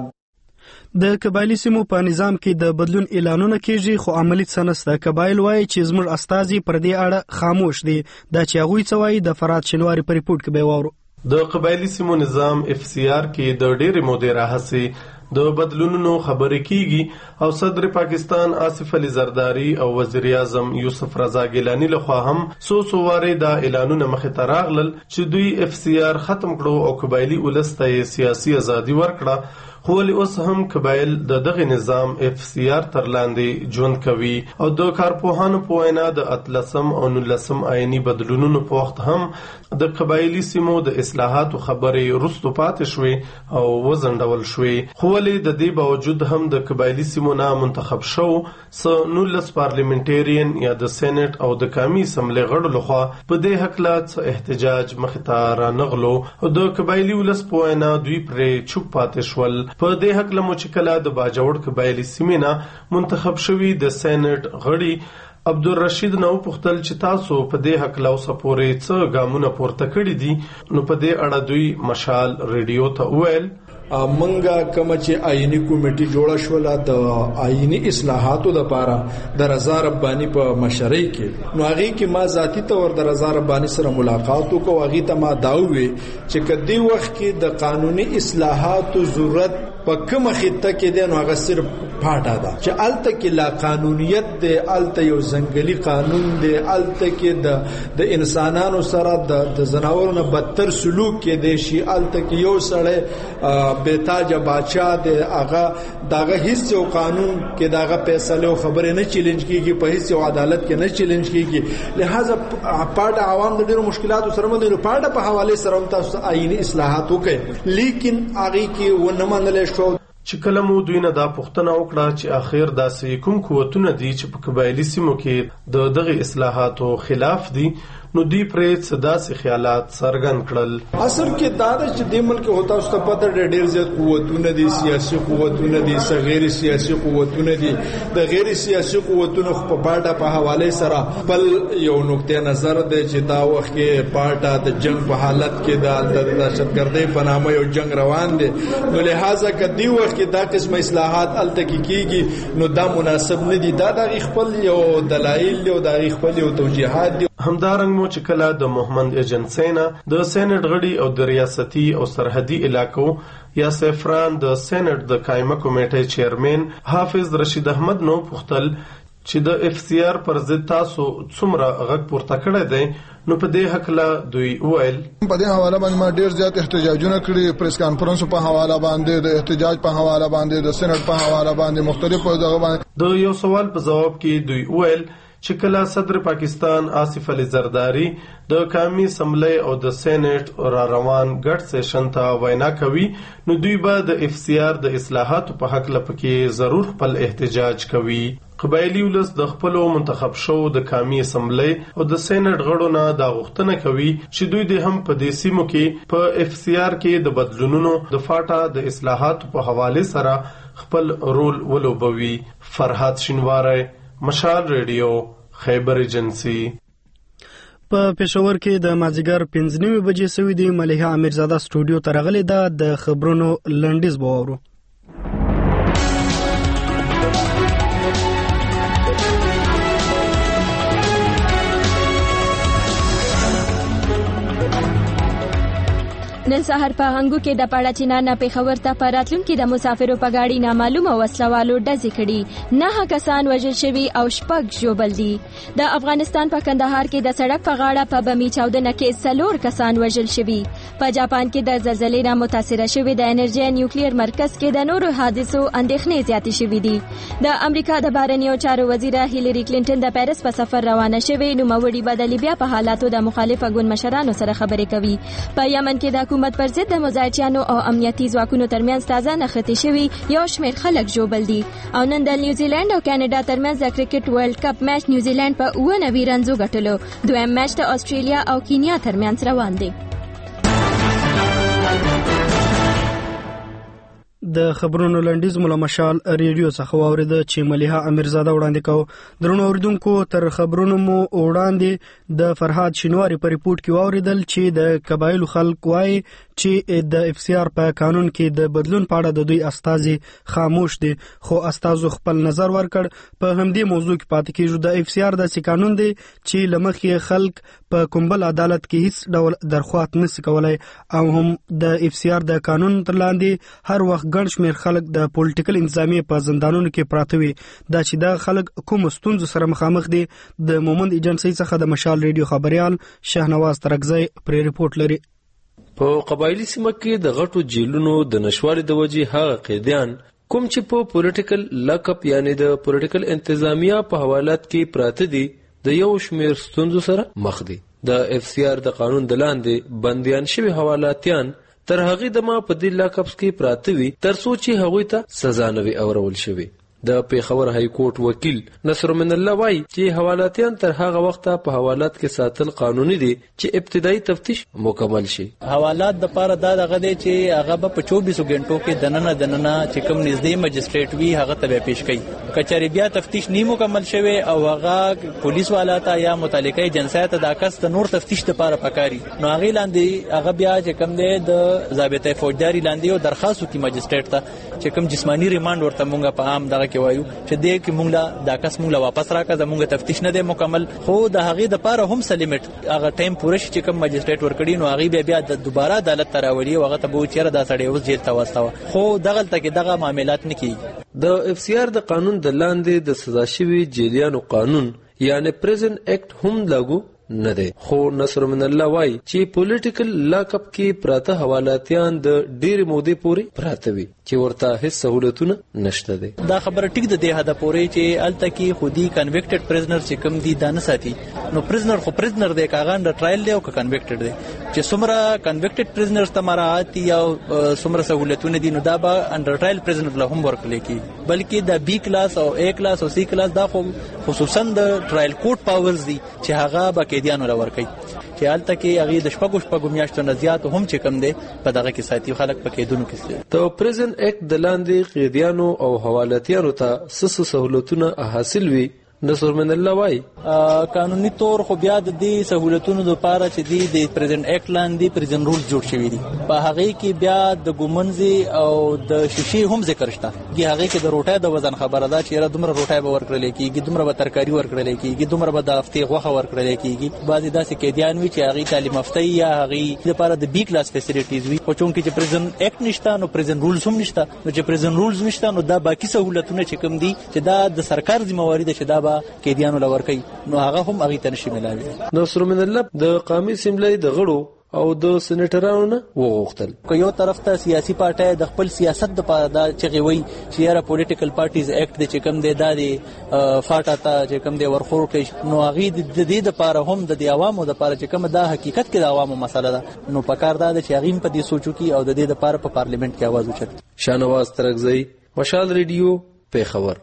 د قبایلی سیمو په نظام کې د بدلون اعلانونه کیږي خو عملی څه نشته. قبایل وایي چې زموږ استازي پر دې اړه خاموش دي. دا چې هغوی څه وایي د فرات شینواري په ریپورت کې به واورو. د قبایلی سیمو نظام اف سی آر کې د ډېرې مودې راهیسې د بدلونونو خبرې کیږي او صدر پاکستان آصف علي زرداری او وزیر اعظم یوسف رضا ګیلانی لخوا هم سو سو واره دا اعلانونه مخې ته راغلل چې دوی اف سی آر ختم کړو او قبایلی ولس ته سیاسي ازادي ورکړه. خو ولې اوس هم قبایل د دغه نظام اف سی آر تر لاندې ژوند کوي او د کارپوهانو په وینا د اتلسم او نولسم آئینی بدلونونو په وخت هم د قبایلی سیمو د اصلاحاتو خبرې رستو پاتې شوې او وزندول شوې. خو ولې د دې باوجود هم د قبایلی سیمو نه منتخب شو س نولس پارلیمنټیرین یا د سېنات او د قومي اسمبلی غړو لخوا په دې حق لا احتجاج مخې ته رانغلو او د قبایلی ولس په وینا دوی پرې چوپ پاتې شول. په دې حق له مچکله د باجوړ قبایلی سیمه منتخب شوی د سېنات غړي عبدالرشید نو پختل چې تاسو په دې حق له اوسه پورې څه ګامونه پورته کړی دي نو په دې اړه دوی مشال ریډیو ته ویل منګه کوم چې آئینی کمیټي جوړه شوله د آئینی اصلاحاتو لپاره د رضا ربانی په مشرۍ کې نو هغه کې ما ذاتی تور د رضا ربانی سره ملاقات وکړ. هغه ته ما داوي چې کدی وخت کې د قانوني اصلاحاتو ضرورت په کومه خطه کې دی نو هغه صرف پاټه ده چې الته کې لا قانونیت دی، الته یو ځنګلي قانون دی، الته کې د د انسانانو سره د زناورونو بدتر سلوک کې دی شي، الته کې یو سړی بیتاج بادشاہ دی هغه داغه هیڅ یو قانون کې داغه فیصله او خبره نه چیلنج کیږي، په هیڅ یو عدالت کې نه چیلنج کیږي. لہذا پاټه عوام د ډیرو مشکلاتو سره مخ دي. پاټه په حواله سره هم تاسو آئینی اصلاحات وکړي لیکن هغه کې ونه منل شو. چې کله مو دوی نه دا پوښتنه وکړه چې آخر داسې کوم قوتونه دي چې په قبایلی سیمو کې د دغه اصلاحاتو خلاف دي نو دوی پرې څه داسې خیالات څرګند کړل. اصل کې دا د چې د ملک هوتا ست پته ډېر زیات قوتونه دي، سیاسي قوتونه دي، غیر سیاسي قوتونه دي. د غیر سیاسي قوتونو په پاټه په حواله سره بل یو نقطه نظر دی چې دا وخت کې پاټه د جنگ په حالت کې د دهشتګردۍ په نامه یو جنگ روان دی نو لہذا کدی وخت کې دا قسم اصلاحات الته کیږي نو دا مناسب نه دي. دا د خپل یو دلایل او د خپل یو توجیهات دي. همدارنګ مو چې کله د محمد ایجنسی نه د سېنات غړي او د ریاستي او سرحدي علاقو یا سفران د سېنات د قائمه کمیټې چیرمن حافظ رشید احمد نو پختل چې د اف سی آر پر ضد تاسو څومره غږ پورته کړی دی، نو په دې حق لا دوی وویل په دې حواله باندې ما ډیر زیات احتجاجونه کړي، پریس کانفرنس په حواله باندې، د احتجاج په حواله باندې، د سېنات په حواله باندې، مختلفو ځایونو باندې. د یو سوال په جواب کې دوی وویل چې کله صدر پاکستان آصف علي زرداری د قومي اسمبلی او د سېنات را روان ګډ سیشن ته وینا کوي، نو دوی به د اف سی آر د اصلاحاتو په حق لپاره ضرور خپل احتجاج کوي. قبایلی ولس د خپل منتخب شو د قومي اسمبلی او د سېنات غړو نه دا غوښتنه کوي چې دوی د هم په دې سیمو کې په اف سی آر کې د بدلونونو د فاټا د اصلاحاتو په حواله سره خپل رول ولوبوي. فرحات شینواری، مشال ریډیو، خیبر ایجنسی. په پېښور کې د مازیګر پنځه نیمې بجې سوي دی. ملیحه امیرزاده سټوډیو ته راغلې ده. د خبرونو لنډیز به واورو. نن سهار په هنګو کې د پاړه چینار نه پېښور ته په راتلونکي د مسافرو په ګاډي نامعلومه وسلوالو ډزې کړي. نه کسان وژل شوي او شپږ ژوبل دي. د افغانستان په کندهار کې د سړک په غاړه په بمي چاودنه کې څلور کسان وژل شوي. په جاپان کې د زلزلې نه متاثره شوي د انرژي نیوکلیر مرکز کې د نورو حادثو اندېښنې زیاتې شوي دي. د امریکا د بهرنیو چارو وزیره هیلری کلینټن د پیرس په سفر روانه شوې. نوموړي به د لیبیا په حالاتو د مخالفه ګوند مشرانو سره خبرې کوي. په یمن کې د حکومت پر ضد د مزاحمتیانو او امنیتي ځواکونو ترمنځ تازه نښتې شوي. یو شمېر خلک ژوبل دي. او نن د نیوزیلند او کاناډا ترمنځ د کرکټ ورلد کپ میچ نیوزیلند په اوه نوي رنزو ګټلو. دویم میچ د استرالیا او کینیا ترمنځ روان دی. د خبرونو لنډیز مولا مشال ریډیو څخه واوریده چې ملیحه امیرزاده وړاندې کو. درنو اوریدونکو، تر خبرونو مو وړاندې د فرحات شینواری په ریپورت کې واوریدل چې د قبایلو خلک وایي چې د اف سی آر په قانون کې د بدلون په اړه د دوی استازي خاموش دي، خو استازو خپل نظر ورکړ. په همدې موضوع کې پاتې کېږو. د اف سی آر داسې قانون دی چې له مخې خلک په کوم بل عدالت کې هیڅ ډول درخواست نشي کولای، او هم د اف سی آر د قانون تر لاندې هر وخت ګڼ شمېر خلک د پولیټیکل انتظامیې په زندانونو کې پراته وي. دا چې دا خلک کوم ستونزو سره مخامخ دي. د مومند ایجنسی څخه د مشال ریډیو خبريال شهنواز ترکزی پرې ریپورت لري. په قبایلی سیمه کې د غټو جیلونو د نشوالي د وجې هغه قیدیان کوم چې په پولیټیکل لاکپ یعنی د پولیټیکل انتظامیه په حوالات کې پراته دي د یو شمېر ستونزو سره مخ دي. د اف سی آر د قانون د لاندې بندیان شوي حوالاتیان تر هغې دمه په دې لاکپس کې پراته وي تر څو چې هغوی ته سزا نه وي اورول شوې. د پیښور های کورټ وکیل نصر من الله وایي چې حوالاتیان تر هغه وخته په حوالات کې ساتل قانوني دي چې ابتدایي تفتیش مکمل شي. حوالات د پاره دا دغه دی چې هغه په چوبیسو غنټو کې دننه دننه چې کوم نږدې مجستریټ وي هغه ته پیش کړي. کچاري بیا تفتیش نی مکمل شوی او هغه پولیس والا ته یا متعلقه جنسیت د عکس ته نور تفتیش لپاره پکاري، نو هغه لاندې هغه بیا چې کوم دی د ضابطه فوجداري لاندې او درخواست کوي مجستریټ ته چې کوم جسمانی ریماند ورته مونږه په عام دغه وایو چې دې کې مونږ لا دا کس مونږ لا واپس راکړه، زمونږ تفتیش نه دی مکمل. خو د هغې د پاره هم سلیمټ هغه ټایم پوره شي چې کوم مجستریټ ورکړي، نو هغې بیا بیا د دوباره عدالت ته راوړي او هغه ته به وایي چېرې دا سړی اوس جیل ته واستوه. خو دغلته کې دغه معاملات نه کېږي. د اف سی آر د قانون د لاندې د سزا شوي جیلیانو قانون یعنی پریزن ایکټ هم لاګو نه دی. خو نصر من الله وایي چې پولیټیکل لاکپ کې پراته حوالاتیان د ډېرې مودې پورې پراته وي چې ورته هیڅ سهولتونه نشته دي. دا خبره ټیک ده د حده پورې چې الته کې خودي کنویکټډ پریزنر چې کوم دي دا نه ساتي، نو پریزنر خو پریزنر دی، کاغه انډر ټرایل دی او کنویکټډ دی. چې څومره کنویکټډ پریزنرز ته مراعات یا څومره سهولتونه دي نو دا به انډر ټرایل پریزنر له هم ورکړل کېږي. بلکې د بی کلاس او ای کلاس او سی کلاس دا خو خصوصا د ټرایل کوټ پاورز دي چې هغه به قیدیانو را ورکوي، چې هلته کې هغې د شپږو شپږو میاشتو نه زیات هم چې کوم دی په دغه کې ساتي خلک په قیدونو کې. د پریزن ایکټ د لاندې قیدیانو او حوالاتیانو ته څه څه سهولتونه حاصل وي نصر من الله وای قانوني تور خو بیا د دې سہولتونو لپاره چې دی د پریزنت اکټ لاندې پریزن رول جوړ شوی دي په هغه کې بیا د ګومنځي او د شیشې هم ذکر شته چې هغه کې د روټه د وزن خبره ده چې را دومره روټه به ورکړل کېږي دومره به ترکاری ورکړل کېږي دومره به د هفتې غوښه ورکړل کېږي بعضی داسې قیدیان وي چې هغه تعلیم یافته یا هغه لپاره د بی کلاس فیسیلیټیز وي خو چونکې چې پریزن اکټ نشته نو پریزن رولز هم نشته نو چې پریزن رولز نشته نو دا باقی سہولتونه چې کوم دي چې دا د سرکار ذمہواری ده چې دا به قیدیانو لور کوي نو هغه هم هغه ته نشي ملاوي. نصر من الله د قومي اسمبلی د غړو او د سېنیټرانو نه وغوښتل که یو طرف ته سیاسي پارټي د خپل سیاست د پاره دا چې وي چې یاره پولیټیکل پارټیز اکټ د چې کوم دی دا دی فاټا ته چې کوم دی ورخور کوي نو هغه د دې د پاره هم د عوامو د پاره چې کوم دا حقیقت کې د عوامو مسله ده نو پکار دا چې هغه په دې سوچو کې او د دې د پاره په پارلیمنت کې आवाज وچت. شاهنواز ترغزی مشال ریډیو په خبر.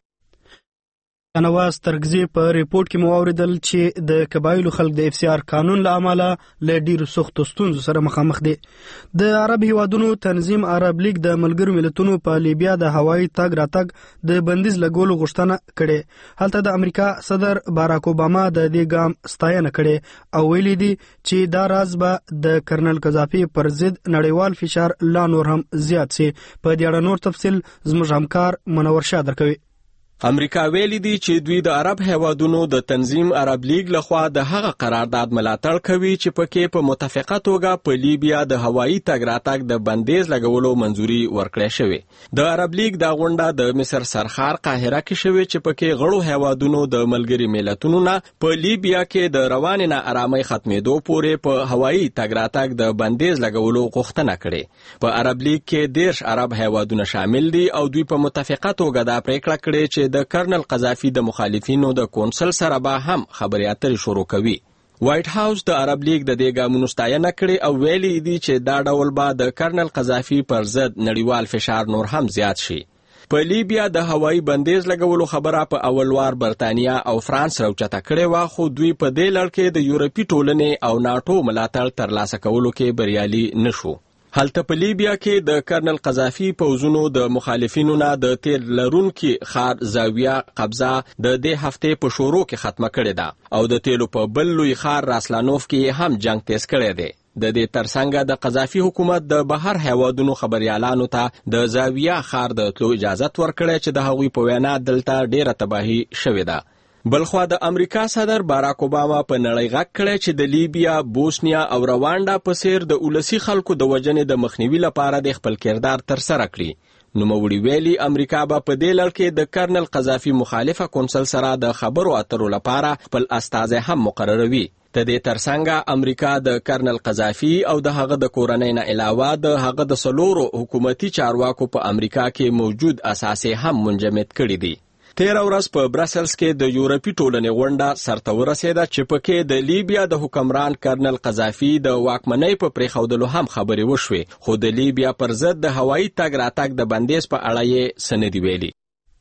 شاهنواز ترغزی په ریپورت کې موریدل چې د قبایلو خلک د اف سی آر قانون له امله له ډیرو سختو ستونزو سره مخامخ دي. د عرب هیوادونو تنظیم عرب لیگ د ملګرو ملتونو په لیبیا د هوایي تګ راتګ د بندیز لګولو غوښتنه کړې. هلته د امریکا صدر باراک اوباما د دې ګام ستاینه کړې او ویلي دي چې دا راز به د کرنل قذافي پر ضد نړیوال فشار لا نور هم زیات سي. په دې اړه نور تفصیل زموږ همکار منور شاه درکوي. امریکا ویلي دي چې دوی د عرب هیوادونو د تنظیم عرب لیگ لخوا د هغه قرارداد ملاتړ کوي چې پکې په متفقه توګه په لیبیا د هوایي تګ راتګ د بندیز لګولو منځوري ورکړې شوې. د عرب لیگ د غونډه د مصر سرخار قاهره کې شوې چې پکې غړو هیوادونو د ملګري ملتونو نه په لیبیا کې د روان نه آرامۍ ختمېدو پورې په هوایي تګ راتګ د بندیز لګولو غوښتنه کړې. په عرب لیگ کې دیرش عرب هیوادونه شامل دي او دوی په متفقه توګه دا پریکړه کړې چې د کرنل قذافي د مخالفینو د کونسل سره به هم خبرې اترې شروع کوي. وایټ هاوس د عرب لیگ د دې ګامونو ستاینه کړې او ویلي دي چې دا ډول به د کرنل قذافي پر ضد نړیوال فشار نور هم زیات شي. په لیبیا د هوایي بندیز لګولو خبره په اول وار برتانیا او فرانس راوچته کړې وه خو دوی په دې لړ کې د یورپي ټولنې او ناټو ملاتړ ترلاسه کولو کې بریالي نشو. هلته په لیبیا کې د کرنل قذافي پوځونو د مخالفینو نه د تیر لرونکي خار زاویه قبضه د دې هفته په شروع کې ختمه کړې ده او د تیلو په بل لوی خار راسلانوف کې هم جنگ تیز کړی دی. د دې ترڅنګ د قذافي حکومت د بهر هیوادونو خبريالانو ته د زاویه خار د تلو اجازه ورکړه چې د هغوی په وینا دلته ډیره تباہي شوې ده. بلخوا د امریکا صدر باراک اوباما په نړۍ غږ کړی چې د لیبیا، بوسنیا او روانډا په څیر د ولسی خلکو د وژنې د مخنیوي لپاره د خپل کردار ترسره کړي. نوموړي ویلي امریکا به په دې لړ کې د کرنل قذافي مخالفه کونسل سره د خبرو اترو لپاره خپل استازی هم مقرروي. د دې ترڅنګ امریکا د کرنل قذافي او د هغه د کورنۍ نه علاوه د هغه د سلورو حکومتي چارواکو په امریکا کې موجود اساسي هم منجمد کړي دي. تیر ورځ په برسلز کې د یورپي ټولنې غونډه سرته ورسېده چې پکې د لیبیا د حکمران کرنل قذافي د واکمنۍ په پریښودلو هم خبرې وشوې خو د لیبیا پر ضد د هوایي تګ راتګ د بندیز په اړه یې څه نه دي ویلي.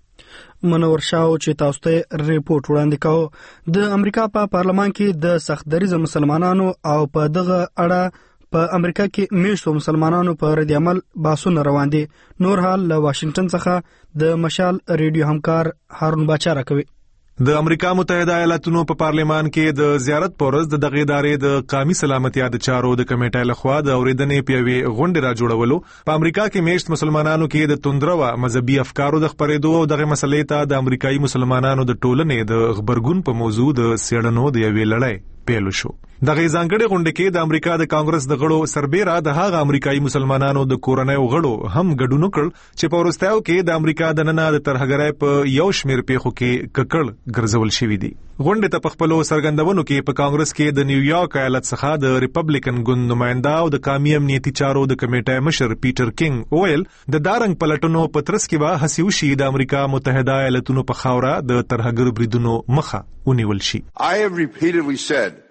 منور شاه چې تاسو ته ریپورت وړاندې کاوه. د امریکا په پارلمان کې د سخت دریځه مسلمانانو او په دغه اړه په امریکا کې میشتو مسلمانانو په رد عمل باسونه روان دي. نور حال له واشنگټن څخه د مشال ریډیو همکار هارون باچا راکوي. د امریکا متحده ایالاتونو په پارلمان کې د زیارت پورز د دغه ادارې د قومي سلامتیا د چارو د کمیټې لخوا د اوریدنې پیوي غونډه را جوړولو. په امریکا کې میشت مسلمانانو کې د توندرو مذهبي افکارو د خبرېدو او دغه مسلې ته د امریکایي مسلمانانو د ټولنې د خبرګون په موضوع د سیړنو د یوې لړۍ پیل شو. دغه ځانګړي غونډه کې د امریکا د کانګرس د غړو سربېره د هغه امریکایي مسلمانانو د کورنۍ غړو هم ګډون وکړ چې په ورستیاو کې د امریکا د نننه د ترهګرۍ په یو شمېر پیښو کې ککړ ګرځول شوی دی. غونډه ته په خپلو څرګندونو کې په کانګرس کې د نیویارک ایالت څخه د ریپبلیکن ګوند نماینده او د قومي امنیتي چارو د کمیټې مشر پیټر کینګ ویل د دارنګ پلټنو په ترڅ کې به هڅې وشي د امریکا متحده ایالاتونو په خاوره د ترهګر بریدونو مخه ونیول شي. I have repeatedly said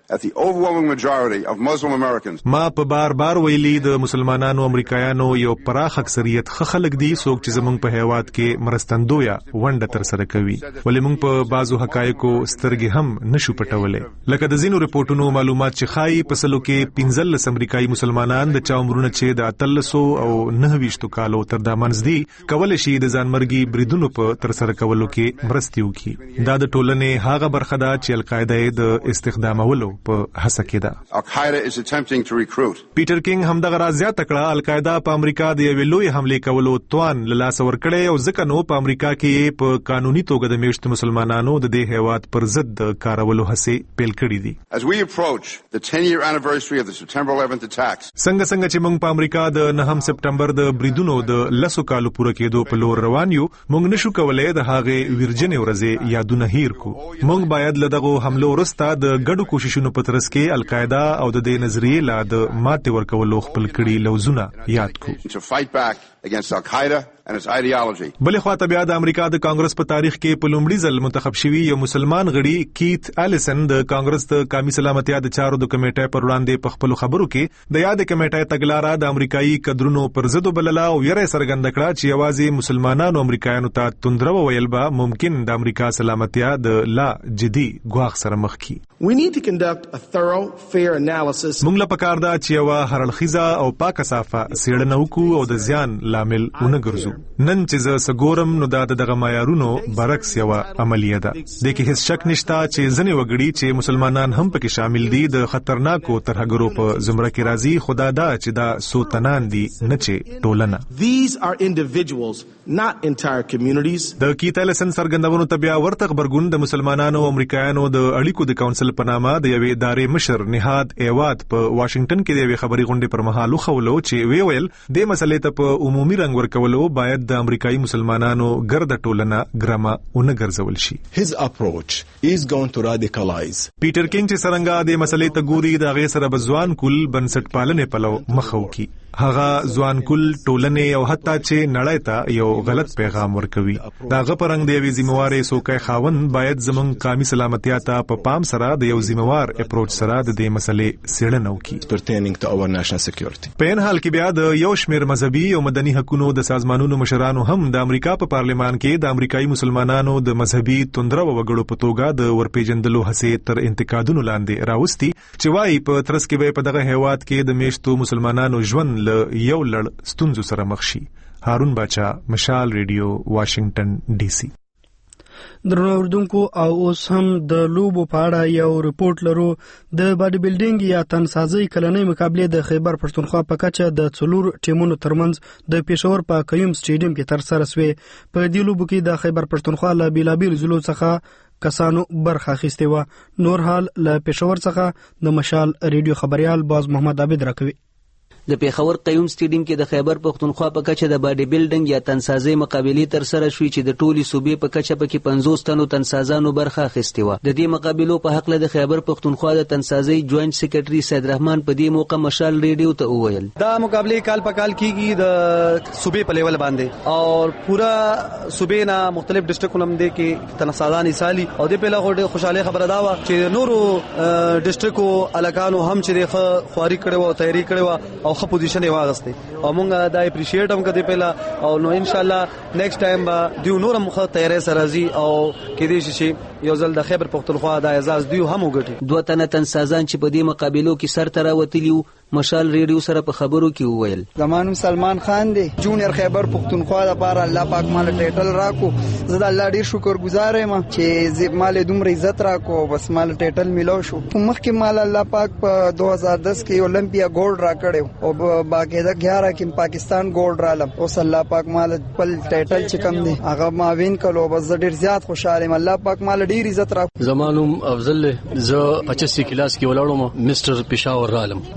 at the overwhelming majority of Muslim Americans. ما په بار بار ویلي د مسلمانانو امریکایانو یو پراخ اکثریت خلک دي څوک چې زمونږ په هیواد کې مرستندویا ونډه تر سره کوي ولې موږ په بازو حقایقو سترګې هم نشو پټولې لکه د ځینو ریپورتونو معلومات چې خای په سلو کې پنځلس امریکایي مسلمانان د چا عمرونه چې د اتلسو او نهه ویشتو کالو تر دا منځ دي کولای شي د ځانمرګي بریدونو په تر سره کولو کې مرستې وکړي دا د ټولنې هغه برخه ده چې القاعده د استخدامولو په هڅه کې ده. Al-Qaeda is attempting to recruit. پیټر کینګ هم دغه راځه تکړه القاعده په امریکا د یوې لوی حمله کولو توان له لاس ورکړي او ځکه نو په امریکا کې په قانوني توګه د میشت مسلمانانو د دې هیواد پر ضد کارولو هڅې پیل کړې دي. As we approach the ten-year anniversary of the September eleventh attacks. څنګه څنګه چې موږ په امریکا د نهم سپټمبر د بریدونو د لسو کالو پوره کېدو په لور روان یو موږ نشو کولای د هغه ورجنې ورځې یادونه هیر کو. موږ باید له دغه حملو وروسته د ګډو کوششونو په ترڅ کې القاعده او د دې نظریې لا د ماته ورکولو خپل کړي لوزونه یاد کو. To fight back against Al-Qaeda and its ideology. بلې خواته بیا د امریکا د کانګرس په تاریخ کې په لومړي ځل منتخب شوی یو مسلمان غړي کیت الیسن د کانګرس د قومي سلامتیا د چارو د کمیټې پر وړاندې په خپل خبرو کې د یاد کمیټې تګلارې د امریکایي قدرونو پر ضد بللا او یې څرګنده کړه چې یوازې مسلمانانو امریکایانو ته توندرو ویل به ممکن د امریکا سلامتیا د لا جدي ګواښ سره مخ کی. We need to conduct a thorough, fair analysis. موږ له پکار دا چې یو هرړخیزه او پاکه صافه سیړنه وکړو او د زیان لامل ونه ګرځو. نن چې زه سګورم نو دا دغه معیارونو برعکس یو عملیه ده. د کې هیڅ شک نشته چې ځنې وګړي چې مسلمانان هم پکې شامل دي د خطرناکو ترهګرو په زمره کې راځي خدا دا چې دا سوتنان دي نه چې ټولنه. These are individuals, not entire communities. د کیتلسن سرګندونو ته بیا ورته خبرګون د مسلمانانو او امریکایانو د اړیکو د کونسل په نامه د یوې ادارې مشر نهاد ایواد په واشنگټن کې د یوې خبري غونډې پر مهال خولو چې وی ویل د مسلې ته په عمومي رنګ ورکولو باید د امریکایي مسلمانانو ګرد ټولنه ګرامه اون ګرځول شي. His approach is going to radicalize. پیټر کینګ چې څنګه د مسلې ته ګوري د غیر سره بزوان کول بنسټ پالنې پلو مخو کی هغه ځوان کل ټولنې او حتی چې نړۍ ته یو غلط پیغام ورکوي دا غپرنګ دی وی ذمہواري سوکای خاون باید زمون قومي سلامتیا ته په پام سره د یو ذمہوار اپروچ سره د دې مسلې سیړنه وکړي pertaining to our national security. په ان حال کې بیا د یو شمیر مذهبي او مدني حقوقو د سازمانونو مشرانو هم د امریکا په پارلیمان کې د امریکایي مسلمانانو د مذهبي توندرو وګړو په توګه د ورپیژندلو هڅې تر انتقادونو لاندې راوستي چې وايي په ترڅ کې په دغه هیواد کې د میشتو مسلمانانو ژوند له یو لړ ستونزو سره مخ شي. هارون باچا، مشال ریډیو، واشنگټن ډي سي. درنو اوردونکو او اوس هم د لوبو په اړه یو ریپورت لرو. د باډي بلډینګ یا تنسازي کلنۍ مقابله د خیبر پښتونخوا په کچه د څلور ټیمونو ترمنځ د پېښور په قیوم سټیډیم کې تر سره شوې. په دې لوبو کې د خیبر پښتونخوا له بیلابیل ضلعو څخه کسانو برخه اخیستې وه. نور حال له پېښور څخه د مشال ریډیو خبريال باز محمد عابد راکوي. د پیښور قیوم سټیډیم کې د خیبر پښتونخوا په کچه د باډي بلډینګ یا تنسازي مقابلې تر سره شوې چې د ټولي صوبې په کچه پکې پنځوس تنو تنسازانو برخه اخیستې وه. د دې مقابلو په حق له د خیبر پښتونخوا د تنسازي جوائنٹ سیکریټري سید رحمان په دې موقع مشال ریډیو ته وویل دا مقابلې کال په کال کیږي د صوبې په لیول باندې او پورا صوبې نه مختلف ډیسټریکټونو هم دي کې تنسازان ایسالي او د په لغه خوشاله خبره دا و چې نورو ډیسټریکټو الکانو هم چې د خواري کړي او تیاری کړي او خو پوزیشن یې واغسته او مونږ دا اپریشیټ هم کړي پهلا او نو ان شاء الله نیکسټ ټایم به دیو نور مخه تیاری سره راځي او کې دې شي یو ځل د خیبر پښتونخوا د اعزاز دیو هم وګټي. دوه تنه تنسازان چې په دې مقابلو کې سر تر وتلیو مشال ریډیو سره په خبرو کې وویل زمانو سلمان خان دی جونیئر خیبر پښتونخوا لپاره الله پاک مال ټایټل راکو. زه د الله ډیر شکر گزار یم چې مال دومره عزت راکو بس مال ټایټل ملو شو. مخکې مال الله پاک په دو هزار دس کې اولمپیا ګولډ راکړو او باقاعده ګیارہ کې پاکستان ګولډ رالم. اوس الله پاک مال خپل ټایټل چې کم دی هغه ما وین کړو بس ډیر زیات خوشاله یم. الله پاک مال ډیر عزت راکو. زمانو افضل زه پچاسی کلاس کې ولاړم مستر پېښور رالم. دا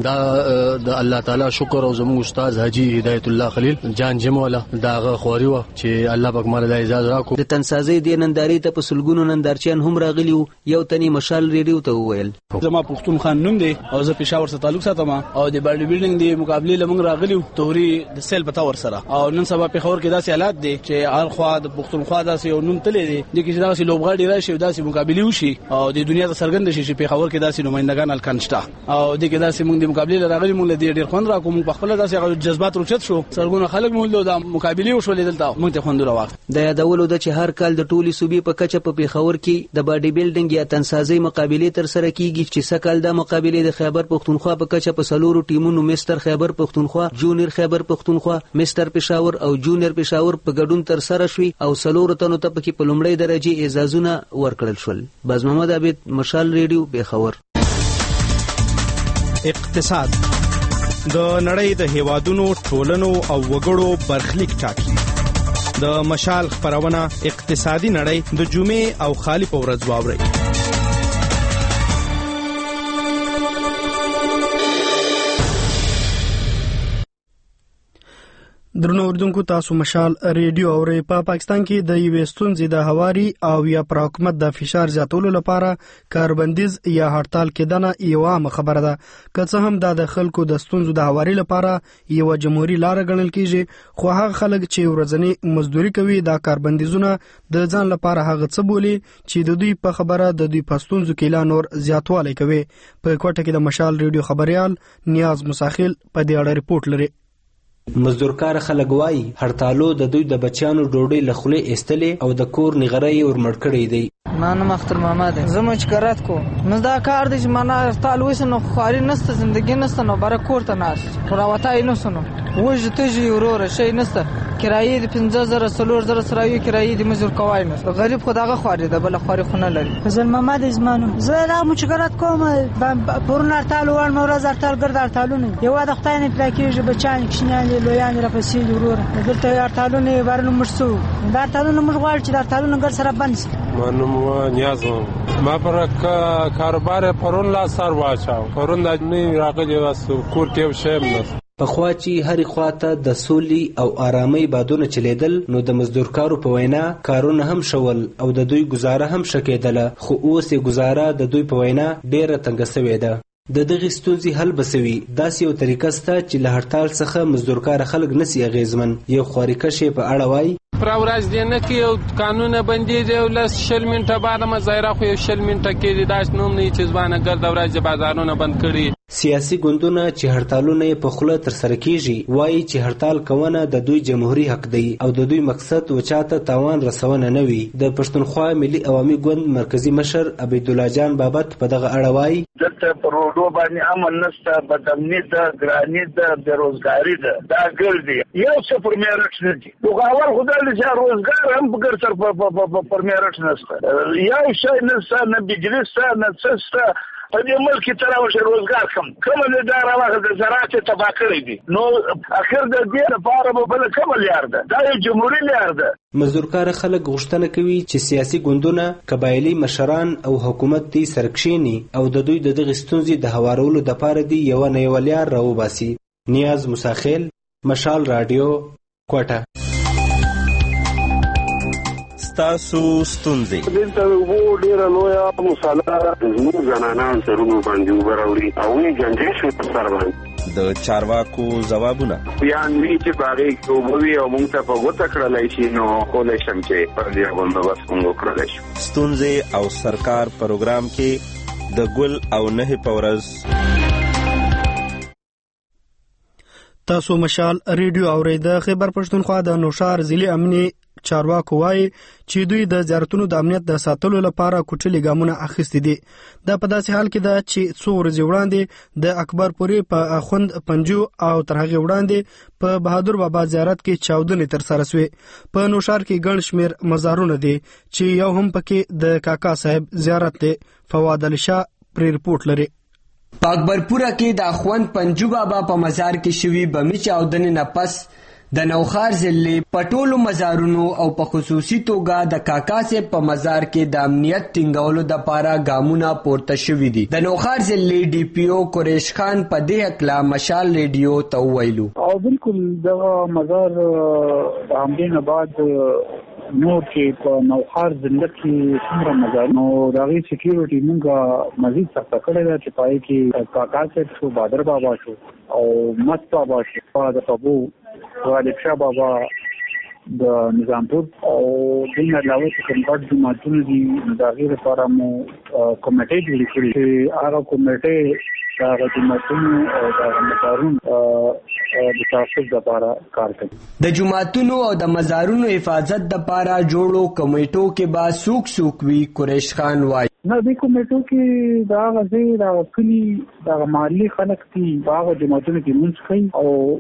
د الله تعالی شکر او زموږ استاد حاجی هدایت الله خلیل جان جموله داغه خوري و چې الله پاک مال د اجازه راکو. د تنسازي د ننداري ته په سلګونو نندارچیان هم راغلي یو تني مشال ریډیو ته وویل زما پښتون خان نوم دی او زه پېښور سره تعلق ساتم او د باډي بلډینګ دی مقابله لمنګ راغلی توري د سیل پتا ور سره او نن سبا پېښور کې داسې حالات دي چې هر خوا د پښتونخوا داسې یو نوم تللی دی د کې داسې لوبغاړي راشي داسې مقابله وشي او د دنیا ته څرګند شي چې پېښور کې داسې نمائندگان الکان شته او د کې داسې موږ د مقابله راغلی موږ د ډیر خوند راکوم په خپل داسې جذبات روچت شو څرګونه خلک موږ د مقابله وشول دلته موږ ته خوند راوخت. د یادولو د چې هر کال د ټولي صوبې په کچه په پېښور کې د باډي بلډینګ یا تنسازي مقابله تر سره کیږي چې سکهال د مقابله د خیبر پښتونخوا په کچه په سلورو ټیمونو مستر خیبر پښتونخوا، جونیئر خیبر پښتونخوا، مستر پېښور او جونیئر پېښور په ګډون تر سره شوي او سلورو تنو ته پکې په لومړۍ درجه اعزازونه ورکړل شول. باز محمد عابد، مشال ریډیو، پېښور. اقتصاد د نړۍ د هیوادونو ټولنو او وګړو برخلیک ټاکي. د مشال خبرونه اقتصادي نړۍ د جمعې او خالی په ورځ واوري. درنو اوریدونکو، تاسو مشال ریډیو اورئ. په پا پاکستان کې د یوې ستونزې د هواري او یا پر حکومت د فشار زیاتولو لپاره کاربندیز یا هړتال کېدنه یو عامه خبره ده. که څه هم دا د خلکو د ستونزو د هواري لپاره یو جمهوریت لار ګڼل کیږي، خو هغه خلک چې ورځنی مزدوري کوي دا کاربندیزونه د ځان لپاره هغه څه بولي چې د دوی په خبره د دوی په ستونزو کې لا نور زیاتوالی کوي. په کوټه کې د مشال ریډیو خبريال نیاز مساخیل په دې اړه ریپورت لري. مزدورکار خلک وایي هړتالو د دوی د بچیانو ډوډۍ له خولې ایستلې او د کور نغرۍ ورمړ کړی دی. ما نام اختر محمد زه مشکرات کو مزدا کار دي چې معنا هړتال وسنو خاري نسته زندگی نسته نو بار کور ته ناس راوتای نو سنو وځ ته جی ورور شي نسته کرایې د پنځه زره سلور زره سرایو کرایې د مزور کوای نو غریب خداغه خاري د بل خاري خونه لري. فضل محمد ازمانو زه لا مشکرات کوم پرون هړتال ور نو راز هړتال ګرځ هړتالونه یو د خدای نه پلاکیږي بچان کښنیان لویان را پسې ورور دلته هړتالونه ورنه مرسو دا هړتالونه موږ غواړو چې دا هړتالونه ګر سره بند شي. منم نیازم ما پر کاروبار پرون لا سر واچاو پرون د نه راغلی واسو کور کې شم نه په خوا چې هرې خواته د سولې او آرامۍ بادونه چلیدل نو د مزدورکارو په وینا کارونه هم شول او د دوی گزاره هم شکېدله، خو اوس یې گزاره د دوی په وینا ډیره تنګه سوې ده. د دغې ستونزې حل بسوي داسې یو طریقه سته چې له هړتال څخه مزدورکار خلک نسی اغیزمن. یو خواریکښ یې په اړه وایي پر ورځ دی نه کې یو قانون بندي دی او لس شل منټه بعد مظاهره خو یو شل منټه کې دی داس نوم نه چې ځوانه ګرد ورځ بازارونه بند کړي. سیاسي ګوندونه چې هړتالونه یې په خوله ترسره کیږي وایي چې هړتال کوونه د دوی جمهوریت حق دی او د دوی مقصد وچاته تاوان رسونه نه وي. د پښتونخوا ملي عوامي ګوند مرکزی مشر عبیدالله جان بابت په دغه اړه وایي دلته پر روډو باندې امن نشته، بدامني ده، ګراني ده، بېروزګاري ده، دا ګرځي یو څه پر میرټ نه دي. خو اول خدای دې چې روزګار هم بګر سر پر میرټ نشته، یو شی نشته، نه بجلی شته، نه څه شته. په دې ملک کې تر اوسه روزګار کم کوم نه دا راغله د زراعت تباہ کړی دي. نو اخر د دې لپاره به بل کوم لار ده، دا یو جمهوریت لار ده. مزدورکار خلک غوښتنه کوي چې سیاسي ګوندونه، قبایلي مشران او حکومت دې سرکښیني او د دوی د دغې ستونزې د هوارولو دپاره دې یوه نه یوه لار راوباسي. نیاز مساخیل، مشال راډیو، کوټه. ستاسو ستونزې دلته وو ډیره لویه مساله زموږ زنانان سرونو باندې اوبه راوړي او یې جنجې شوې په سر باندې. د چارواکو ځوابونه بیان وی چې باغې اوبه وي او موږ ته په ګوته کړلی شي نو کولی شم چې پر دې بندوبست موږ وکړلی شو. ستونزې او سرکار پروګرام کې د ګل او نهې په ورځ تاسو مشال ریډیو اورئ. د خیبر پښتونخوا د نوشار ضلع امني چارواکو وایي چې دوی د زیارتونو د امنیت د ساتلو لپاره کوټلي ګامونه اخیستي دي. دا په داسې حال کې ده چې څو ورځې وړاندې د اکبرپورې په اخوند پنجو او تر هغې وړاندې په بهادر بابا زیارت کې چاودنې ترسره سوې. په نوشار کې ګڼ شمېر مزارونه دي چې یو هم پکې د کاکا صاحب زیارت دی. فواد علي شاه پرې رپورټ لري. په اکبرپوره کې د اخوند پنجو بابا په مزار کې شوي بمي چاودنې نه پس د نوخار ضلع په ټولو مزارونو او په خصوصي توګه د کاکا صاحب په مزار کې د امنیت ټینګولو دپاره ګامونه پورته شوي دي. د نوخار ضلع ډي پی او قریش خان په دې هکله مشال ریډیو ته وویلو. او بالکل دغه مزار د همدې نه بعد نور چې په نوخار ضلع کې څومره مزار نو د هغې سکیورټي مونږ مزید سخته کړې ده چې په هغې کې کاکا صاحب شو، بادر بابا شو او مست بابا شو، د پبو غالب شاه بابا د نظامپور او دین علاوه چې کوم ګډ جماعتونه دي د هغې لپاره مو کمیټې جوړې کړې چې هغه کمیټې د هغه جماعتونو او د هغه مزارونو د تحفظ دپاره کار کوي. د جماعتونو او د مزارونو حفاظت دپاره جوړو کمیټو کې به څوک څوک وي؟ قریش خان وایي نه دې کمیټو کې د هغه ځای د هغه کلي د هغه محلي خلک دي په هغه جماعتونو کې لمونځ کوي او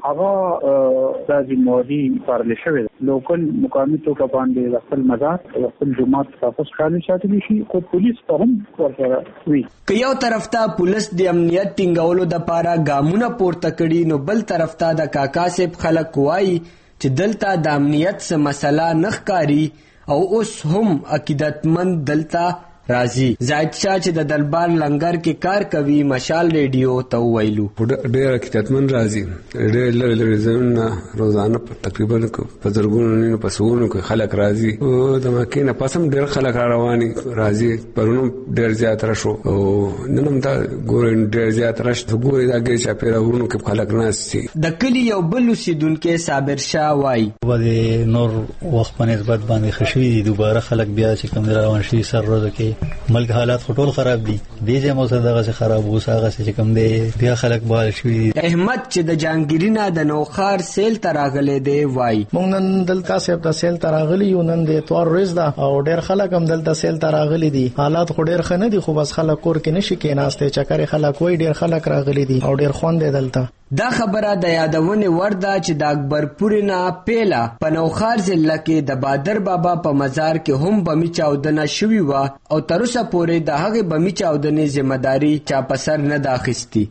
هغه دا ذمهواري سپارل شوې ده لوکل مقامي توګه باندې د خپل مزار د خپل جومات تحفظ خیال ساتلی شي. خو پولیس ته هم ورسره وي که یو طرف ته پولیس د امنیت ټینګولو دپاره ګامونه پورته کړي نو بل طرف ته د کاکا صاحب خلک وایي چې دلته د امنیت څه مسله نه ښکاري او اوس هم عقیدتمند دلته راځي. زاهد شاه چې د دربار لنګر کې کار کوي مشال ریډیو ته وویلو ډېر عقیدتمند راځي، ډېر لرې لرې ځایونه روزانه تقریبا په زرګونو نه په سوونو کې خلک راځي او د مکې نه پس هم ډېر خلک را رواني راځي. پرون هم ډېر زیات راشو او نن هم دا ګورئ ډېر زیات راشو ګورئ دا ګې چاپېره ورونو کې خلک ناست دي. د کلي یو بل اوسېدونکی صابر شاه وایي د نور وخت په نسبت باندې ښه شوي دي، دوباره خلک بیا چې کوم روان شوي سر ورځو کې ملک حالات خو ټول خراب دي، دې ځای مو سره دغسې خراب اوس هغسې چې کوم دی بیا خلک بحال شوي دي. احمد چې د جهانګیري نه د نوخار سیل ته راغلی دی وایي موږ نن دلته صاحب ته سیل ته راغلي یو، نن د اتوار ورځ ده او ډېر خلک هم دلته سیل ته راغلي دي. حالات خو ډېر ښه نه دي خو بس خلک کور کې نشي کېناستی، چکرې خلک وایي ډېر خلک راغلي دي او ډېر خوند دی دلته. دا خبره د یادونې وړ ده چې د اکبرپورې نه پیله په نوخار ضلع کې د بادر بابا په مزار کې هم بمي چاودنه شوې وه او تر اوسه پورې د هغې بمي چاودنې ذمهداري چا په سر نه ده اخیستې.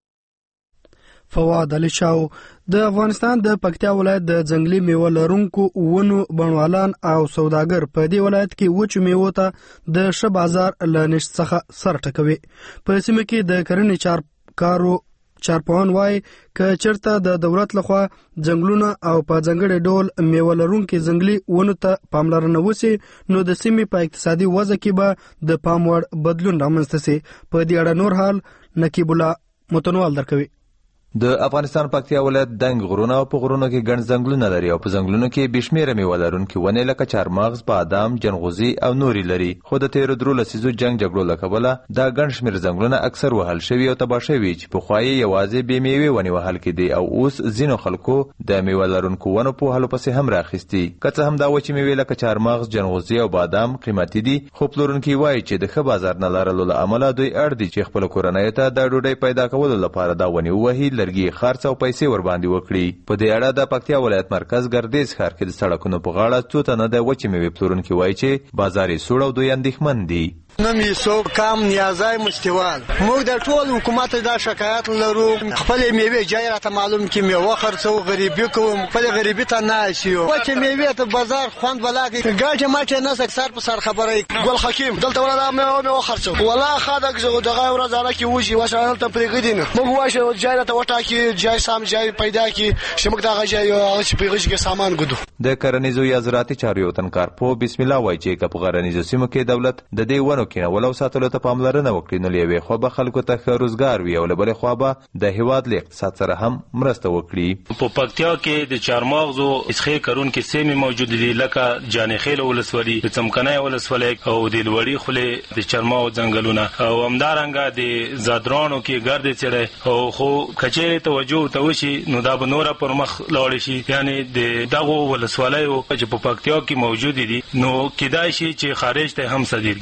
فواد علي شاو د افغانستان د پکتیا ولایت د ځنګلي میوه لرونکو ونو بڼوالان او سوداګر په دې ولایت کې وچو میوو ته د ښه بازار له نشت څخه سر ټکوي. په سیمه کې د کرنې چارکارو چارپوهان وایي که چېرته د دولت لخوا ځنګلونه او په ځانګړي ډول میوه لرونکي ځنګلي ونو ته پاملرنه وسي نو د سیمې په اقتصادي وضع کې به د پام وړ بدلون رامنځته سي. په دې اړه نور حال نقیب الله متنوال درکوي. د افغانستان پکتیا ولایت دنګ غرونه او په غرونو کې ګڼ ځنګلونه لري او په ځنګلونو کې بې شمېره میوه لرونکي ونې لکه چارمغز، بادام، جنغوزي او نورې لري. خو د تېرو درو لسیزو جنګ جګړو له کبله دا ګڼ شمېر ځنګلونه اکثر وهل شوي او تباه شوي چې پخوا یې یوازې بې میوې ونې وهل کېدې او اوس ځینو خلکو د میوه لرونکو ونو په وهلو پسې هم رااخیستي. که څه هم دا وچې میوې لکه چارمغز، جنغوزي او بادام قیمتي دي خو پلورونکي وایي چې د ښه بازار نه لرلو له امله دوی اړ دي چې خپله کورنیو ته د ډوډۍ پیدا کولو لپاره دا ونې ووهي، لرګي خرڅ او پیسې ور باندې وکړي. په دې اړه د پکتیا ولایت مرکز ګردیز ښار کې د سړکونو په غاړه څو تنه د وچې میوې پلورونکي وایي چې بازار یې سوړ او دوی اندېښمن دي. نم یوسف کام نیازای مستوال موږ د ټول حکومت دا شکایت لرو خپل میوه جای راته معلوم کی میوه خرڅو غریبی کوم خپل غریبی ته نه شيو چې میوه ته بازار خوند بلاګي ګاډه ماته نه سر په سر خبره ګل حکیم دلته ولا میوه میوه خرڅو ولا خادک زه دغه ورځ را کی وږي واشل ته پرګدین موږ واشه جای راته وټا کی جای سام جای پیدا کی شمک دا جای او چې پیغش کې سامان ګدو. د کرنیزو یا زراعتي چارو تنکار په بسم الله وایي چې په غرنیزو سیمو کې دولت د دې ونو کې ولو ساتلو ته پاملرنه وکړي نو لوي خو به خلکو ته ښه روزګار وي او بل خو به د هیواد له اقتصاد سره هم مرسته وکړي. په پکتیا کې د چارمغزو اسخې کارون کې سیمه موجود دي لکه جانخیل ولسوالي، د څمکنای ولسوالي او د لوړی خله د چرماو ځنګلونه او همدارنګه د زادرانو کې ګرد چړې او خو کچې توجه توشي نو دا به نور پر مخ لاړ شي. یعنی د دغه ولسوالۍ چې په پکتیا کې موجود دي نو کېدای شي چې خارج ته هم صادرګي چرمغز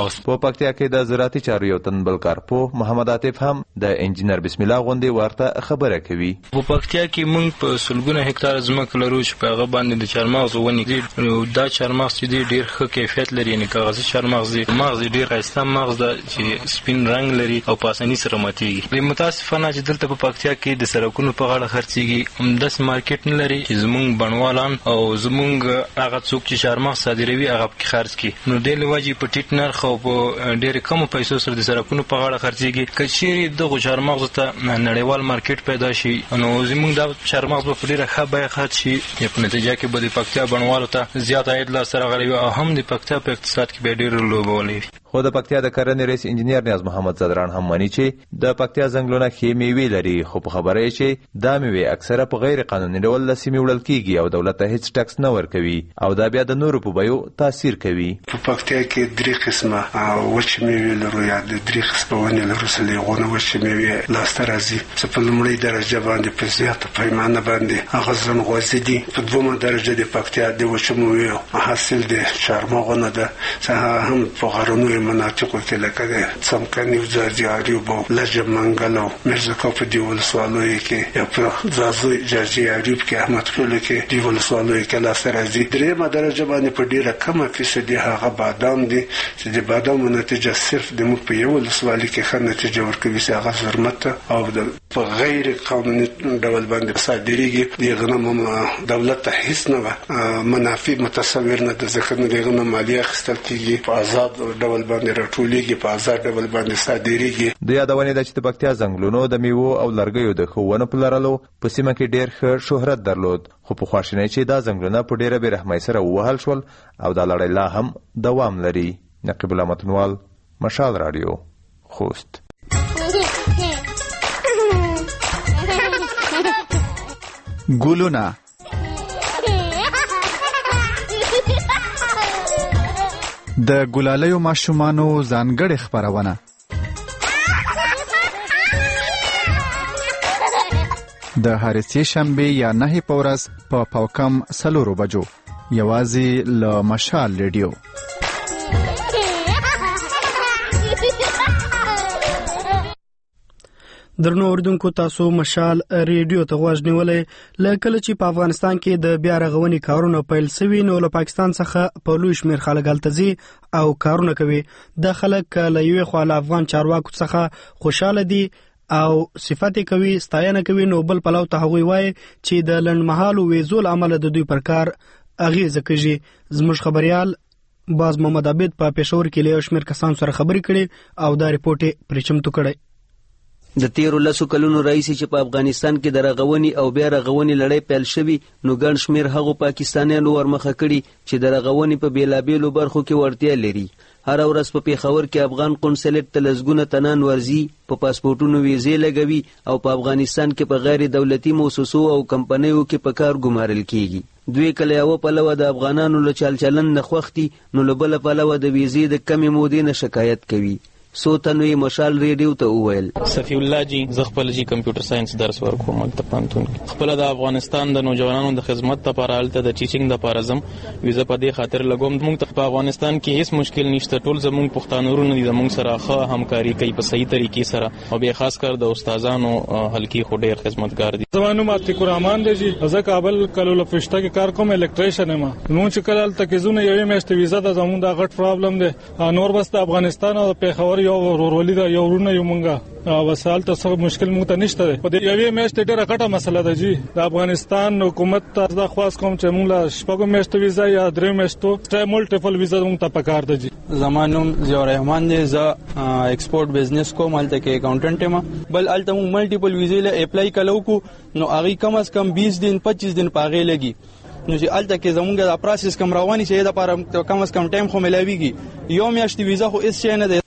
چارمغز. په پکتیا کې د زراعتي چارو یو تن بل کارپوه محمد عاطف هم د انجینر بسم الله غوندې ورته خبره کوي. په پکتیا کې موږ په سلګونه هکتار ځمکه لرو چې په هغه باندې د چارمغز ونې دي. دا چارمغز چې دی ډیر ښه کیفیت لري، یعنی کاغذي چارمغز دی. مغز ډیر ښایسته مغز ده چې سپین رنگ لري او په اسانۍ سره ماتېږي. متاسفانه چې دلته په پکتیا کې د سړکونو په غاړه خرڅېږي، همداسې مارکیټ نه لري چې زمونږ بڼوالان او زمونږ هغه څوک چې چارمغز صادروي هغه پکې خرڅ کړي. نو دې له وجې په ټیټ نرخ او په ډېرې کمو پیسو سره د سړکونو په غاړه خرڅېږي. که چیرې دغو چارمغزو ته نړیوال مارکیټ پیدا شي نو زمونږ دا چارمغز به په ډېره ښه بیه خرڅ شي، په نتیجه کې به د پکتیا بڼوالو ته زیات عاید لاسته راغلی وي او هم د پکتیا په اقتصاد کې به ډېر لوبولی وي. خو د پکتیا د کرنې رئیس انجینر نیاز محمد زدران هم مانی چې د پکتیا ځنګلونه ښې میوې لري، خو په خبره یې چې دا میوې اکثره په غیر قانوني ډول له سیمې وړل کیږي او دولت ته هیڅ ټکس نه ورکوي او دا بیا د نورو په بیو تاثیر کوي. په پکتیا کې درې قسمه وچې میوې لرو یا د درې قسمه ونې لرو چې له هغو نه وچې میوې لاسته راځي. چې په لومړۍ درجه باندې په زیاته پیمانه باندې هغه ځنغوزي دي. په دومه درجه د پکتیا د وچو میوې حاصل د چارمغونه ده چې هم په غرونو مناطقو کې لکه د څمکني او ځاځي اریوب او لجه منګل او مرزکا په دې ولسوالیو کې یا په ځاځي ځاځي اریوب کې احمد خیل کې دې ولسوالیو کې لاسته راځي. درېیمه درجه باندې په ډېره کمه فیصدي هغه بادام دي چې د بادامو نتیجه صرف د موږ په یو ولسوالي کې ښه نتیجه ورکوي چې هغه زرمت او د په غیر قانوني ډول باندې صادریږي. د غنمو دولت ته هیڅ نه منافع متصور نه ده، ځکه نه د غنمو مالیه اخیستل کېږي، په آزاد ډول باندې راټولیږي، په آزاد ډول باندې صادریږي. د یادونې ده چې د پکتیا ځنګلونو د میوو او لرګیو د ښه ونو په لرلو په سیمه کې ډېر ښه شهرت درلود، خو په خواشینۍ چې دا ځنګلونه په ډېره بې رحمۍ سره ووهل شول او دا لړۍ لا هم دوام لري. نقیب الله متنوال، مشال راډیو، خوست. ګلونه د ګلالیو ماشومانو ځانګړې خپرونه. د هرې سې شنبې یا نهې په ورځ په پاوکم څلورو بجو یوازې له مشال ریډیو. درنو اوریدونکو، تاسو مشال ریډیو ته غوږ نیولئ. له کله چې په افغانستان کې د بیا رغونې کارونه پیل سوي نو له پاکستان څخه په لوی شمېر خلک هلته ځي او کارونه کوي. دا خلک له یوې خوا له افغان چارواکو څخه خوشحاله دي او صفت کوي، ستاینه کوي، نو بل پلو ته هغوی وایي چې د لنډمهالو ویزو له امله د دوی پر کار اغېزه کوي. زموږ خبریال باز محمد عابد په پېښور کې له یو شمېر کسانو سره خبرې کړې او دا ریپورټ یې پرې چمتو کړی. د تیرو لسو کلونو راهیسې چې په افغانستان کې د رغونې او بیا رغونې لړۍ پیل شوي نو ګڼ شمېر هغو پاکستانیانو ورمخه کړي چې د رغونې په بېلابېلو برخو کې وړتیا لري. هر ورځ په پیښور کې افغان قونسلېټ ته لسګونه تنان ورځي، په پاسپورټونو ویزې لګوي او په افغانستان کې په غیر دولتي موسسو او کمپنیو کې په کار ګمارل کیږي. دوی کله یوه پلوه د افغانانو له چال چلن نه خوښ دي نو له بله پلوه د ویزې د کمې مودې نه شکایت کوي. سو تنوی مشال ریډیو ته وویل. صفی الله جی زه خپل جی کمپیوټر ساينس درس ورکوم د پانتون خپل د افغانستان د نوجوانانو د خدمت لپاره الته د ټیچینګ د لپاره زم ویزه په دې خاطر لګوم. موږ ته په افغانستان کې هیڅ مشکل نشته، ټول زموږ پښتانورونه دي زموږ سره ښه همکاري کوي په صحیح طریقې سره او به خاص کر د استادانو حلقي خو ډېر خدمتګار دي. زمانو ماتې قرآن دي جی زه کابل کلو لفشته کې کار کوم، الکتریشن یم. نو چې کله الته کې زونه یوې میاشتې ویزه د زموږ د غټ پرابلم دی. نور بس د افغانستان او پیښور یو ورولي دا یو ورونه یو مونږه وسال ته څه مشکل مو ته نشته ده. په دې یوې میاشتې ډېره غټه مسله ده جی. د افغانستان حکومت ته دا خواست کوم چې مونږ له شپږو میاشتو ویزا یا درې میاشتو ټای ملټیپل ویزا مونږ ته پکار ده جی. زمانوم ضیاء الرحمن دی، زه ایکسپورټ بزنس کوم، هلته کې اکاونټنټ یم. بل هلته مونږ ملټیپل ویزې له اپلای کولو کو نو هغه کم از کم بیس دن پچیس دن پاغه لګي. نو چې الته کې زمونږ د پروسس کم رواني چې د لپاره کم از کم ټایم خو ملاويږي. یو میاشتې ویزا خو هیڅ شي نه ده.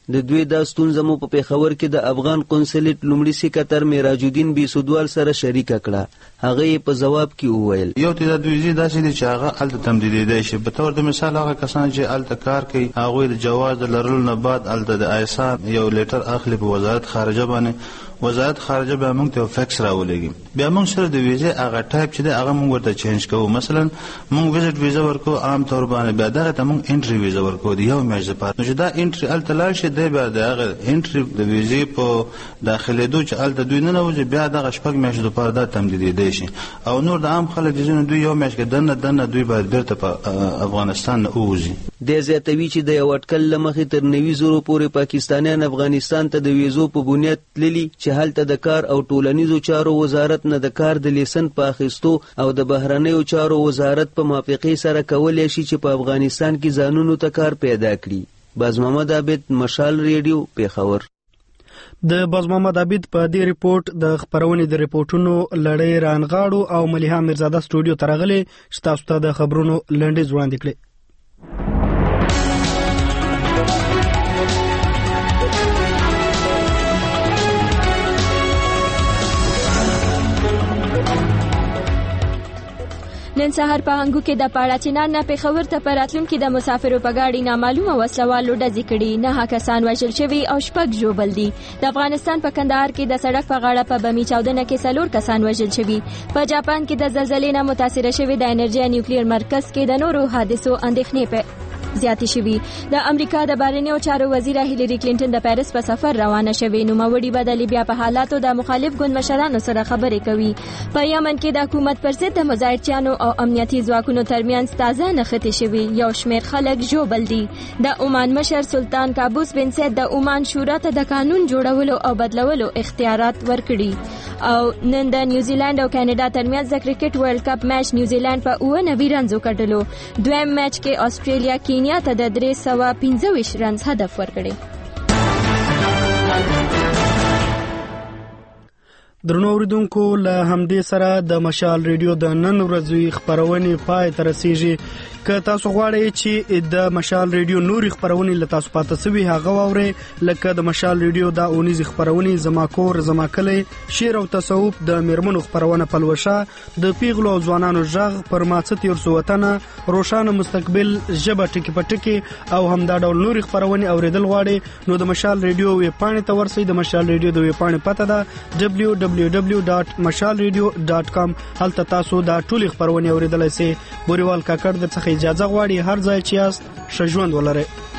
د دوی دا ستونزه مو په پیښور کې د افغان قونسلیت لومړي سکرټر میراج الدین بیسودوال سره شریکه کړه. هغه یې په جواب کې وویل یو تعداد ویزې داسې دي چې هغه هلته تمدیدېدی شي. په طور د مثال هغه کسان چې هلته کار کوي هغوی د جواز د لرلو نه بعد هلته د ایسا یو لیټر اخلي په وزارت خارجه باندې. وزارت خارجه به موږ ته فکس راولېږي. بیا موږ سره د ویزې هغه ټایپ چې دی هغه موږ ورته چینج کوو. مثلا موږ ویزټ ویزا ورکو عام طور باندې، بیا دغه ته موږ انټري ویزا ورکو د یو میاشت لپاره. نو چې دا انټري هلته لاړ شي دی بیا د هغه انټري د ویزې په داخلېدو چې هلته دوی ننوځي بیا دغه شپږ میاشتو لپاره دا تمدیدېدی شي. او نور د عام خلک چې ځینې دوی یو میاشت کې دننه دننه دوی باید بیرته په افغانستان نه ووځي. دی زیاتوي چې د یو اټکل له مخې تر نوي زرو پورې پاکستانیان افغانستان ته د ویزو په بنیاد تللي چې هلته د کار او ټولنیزو چارو وزارت نه د کار د لیسن په اخیستو او د بهرنیو چارو وزارت په موافقې سره کولی شي چې په افغانستان کې ځانونو ته کار پیدا کړي. باز محمد عابد، مشال ریډیو، پیښور. د باز محمد عابد په دې ریپورت د خبرونې د ریپورتونو لړۍ رانغاړو او ملیحه میرزاده سټوډیو ته راغلي چې تاسو ته د خبرونو لنډیز وړاندې کړي. نن سهار په هنګو کې د پاړه چنار نه پیښور ته په راتلونکي د مسافرو په ګاډي نامعلومه وسلوالو ډزې کړي. نهه کسان وژل شوي او شپږ ژوبل دي. د افغانستان په کندهار کې د سړک په غاړه په بمي چاودنه کې څلور کسان وژل شوي. په جاپان کې د زلزلې نه متاثره شوي د انرژي نیوکلیر مرکز کې د نورو حادثو اندېښنې په زیاتې شوي. د امریکا د بهرنیو چارو وزیره هیلری کلینټن د پیرس په سفر روانه شوې. نوموړي به د لیبیا په حالاتو د مخالف ګوند مشرانو سره خبرې کوي. په یمن کې د حکومت پر ضد د مظاهرچیانو او امنیتي ځواکونو ترمنځ تازه نښتې شوي. یو شمېر خلک ژوبل دي. د عمان مشر سلطان قابوس بن سید د عمان شورا ته د قانون جوړولو او بدلولو اختیارات ورکړي. او نن د نیوزیلند او کاناډا ترمنځ د کرکټ ورلد کپ میچ نیوزیلند په اوه نوي رنزو ګټلو. دویم میچ کې استرالیا کینیا ته د درې سوه پنځه ویشت رنز هدف ورکړي. درنو اوریدونکو له همدې سره د مشال ریډیو د نن ورځې خبرونې پای ته رسیږي. که تاسو غواړئ چې د مشال ریډیو نوري خبرونې له تاسو پاته سوي هغه واورئ، لکه د مشال ریډیو د اونیزي خبرونې زما کور زما کلی، شعر او تصوف، د میرمنو خبرونه پلوشه، د پیغلو او ځوانانو غږ، پر ما څه تیر سو وطنه، روښانه مستقبل، ژبه ټکی پټکی او همدا ډول نوري خبرونې اوریدل غواړئ نو د مشال ریډیو ویب پاڼې ته ورسئ. د مشال ریډیو د ویب پاڼې پته ده دبلیو دبلیو دبلیو ډاټ مشال ریډیو ډاټ کام. هلته تاسو دا ټولې خبرونې اوریدلای شئ. بوریوال کاکړ د څخه اجازه غواړي. هر ځای چې یاست ښه ژوند ولرئ.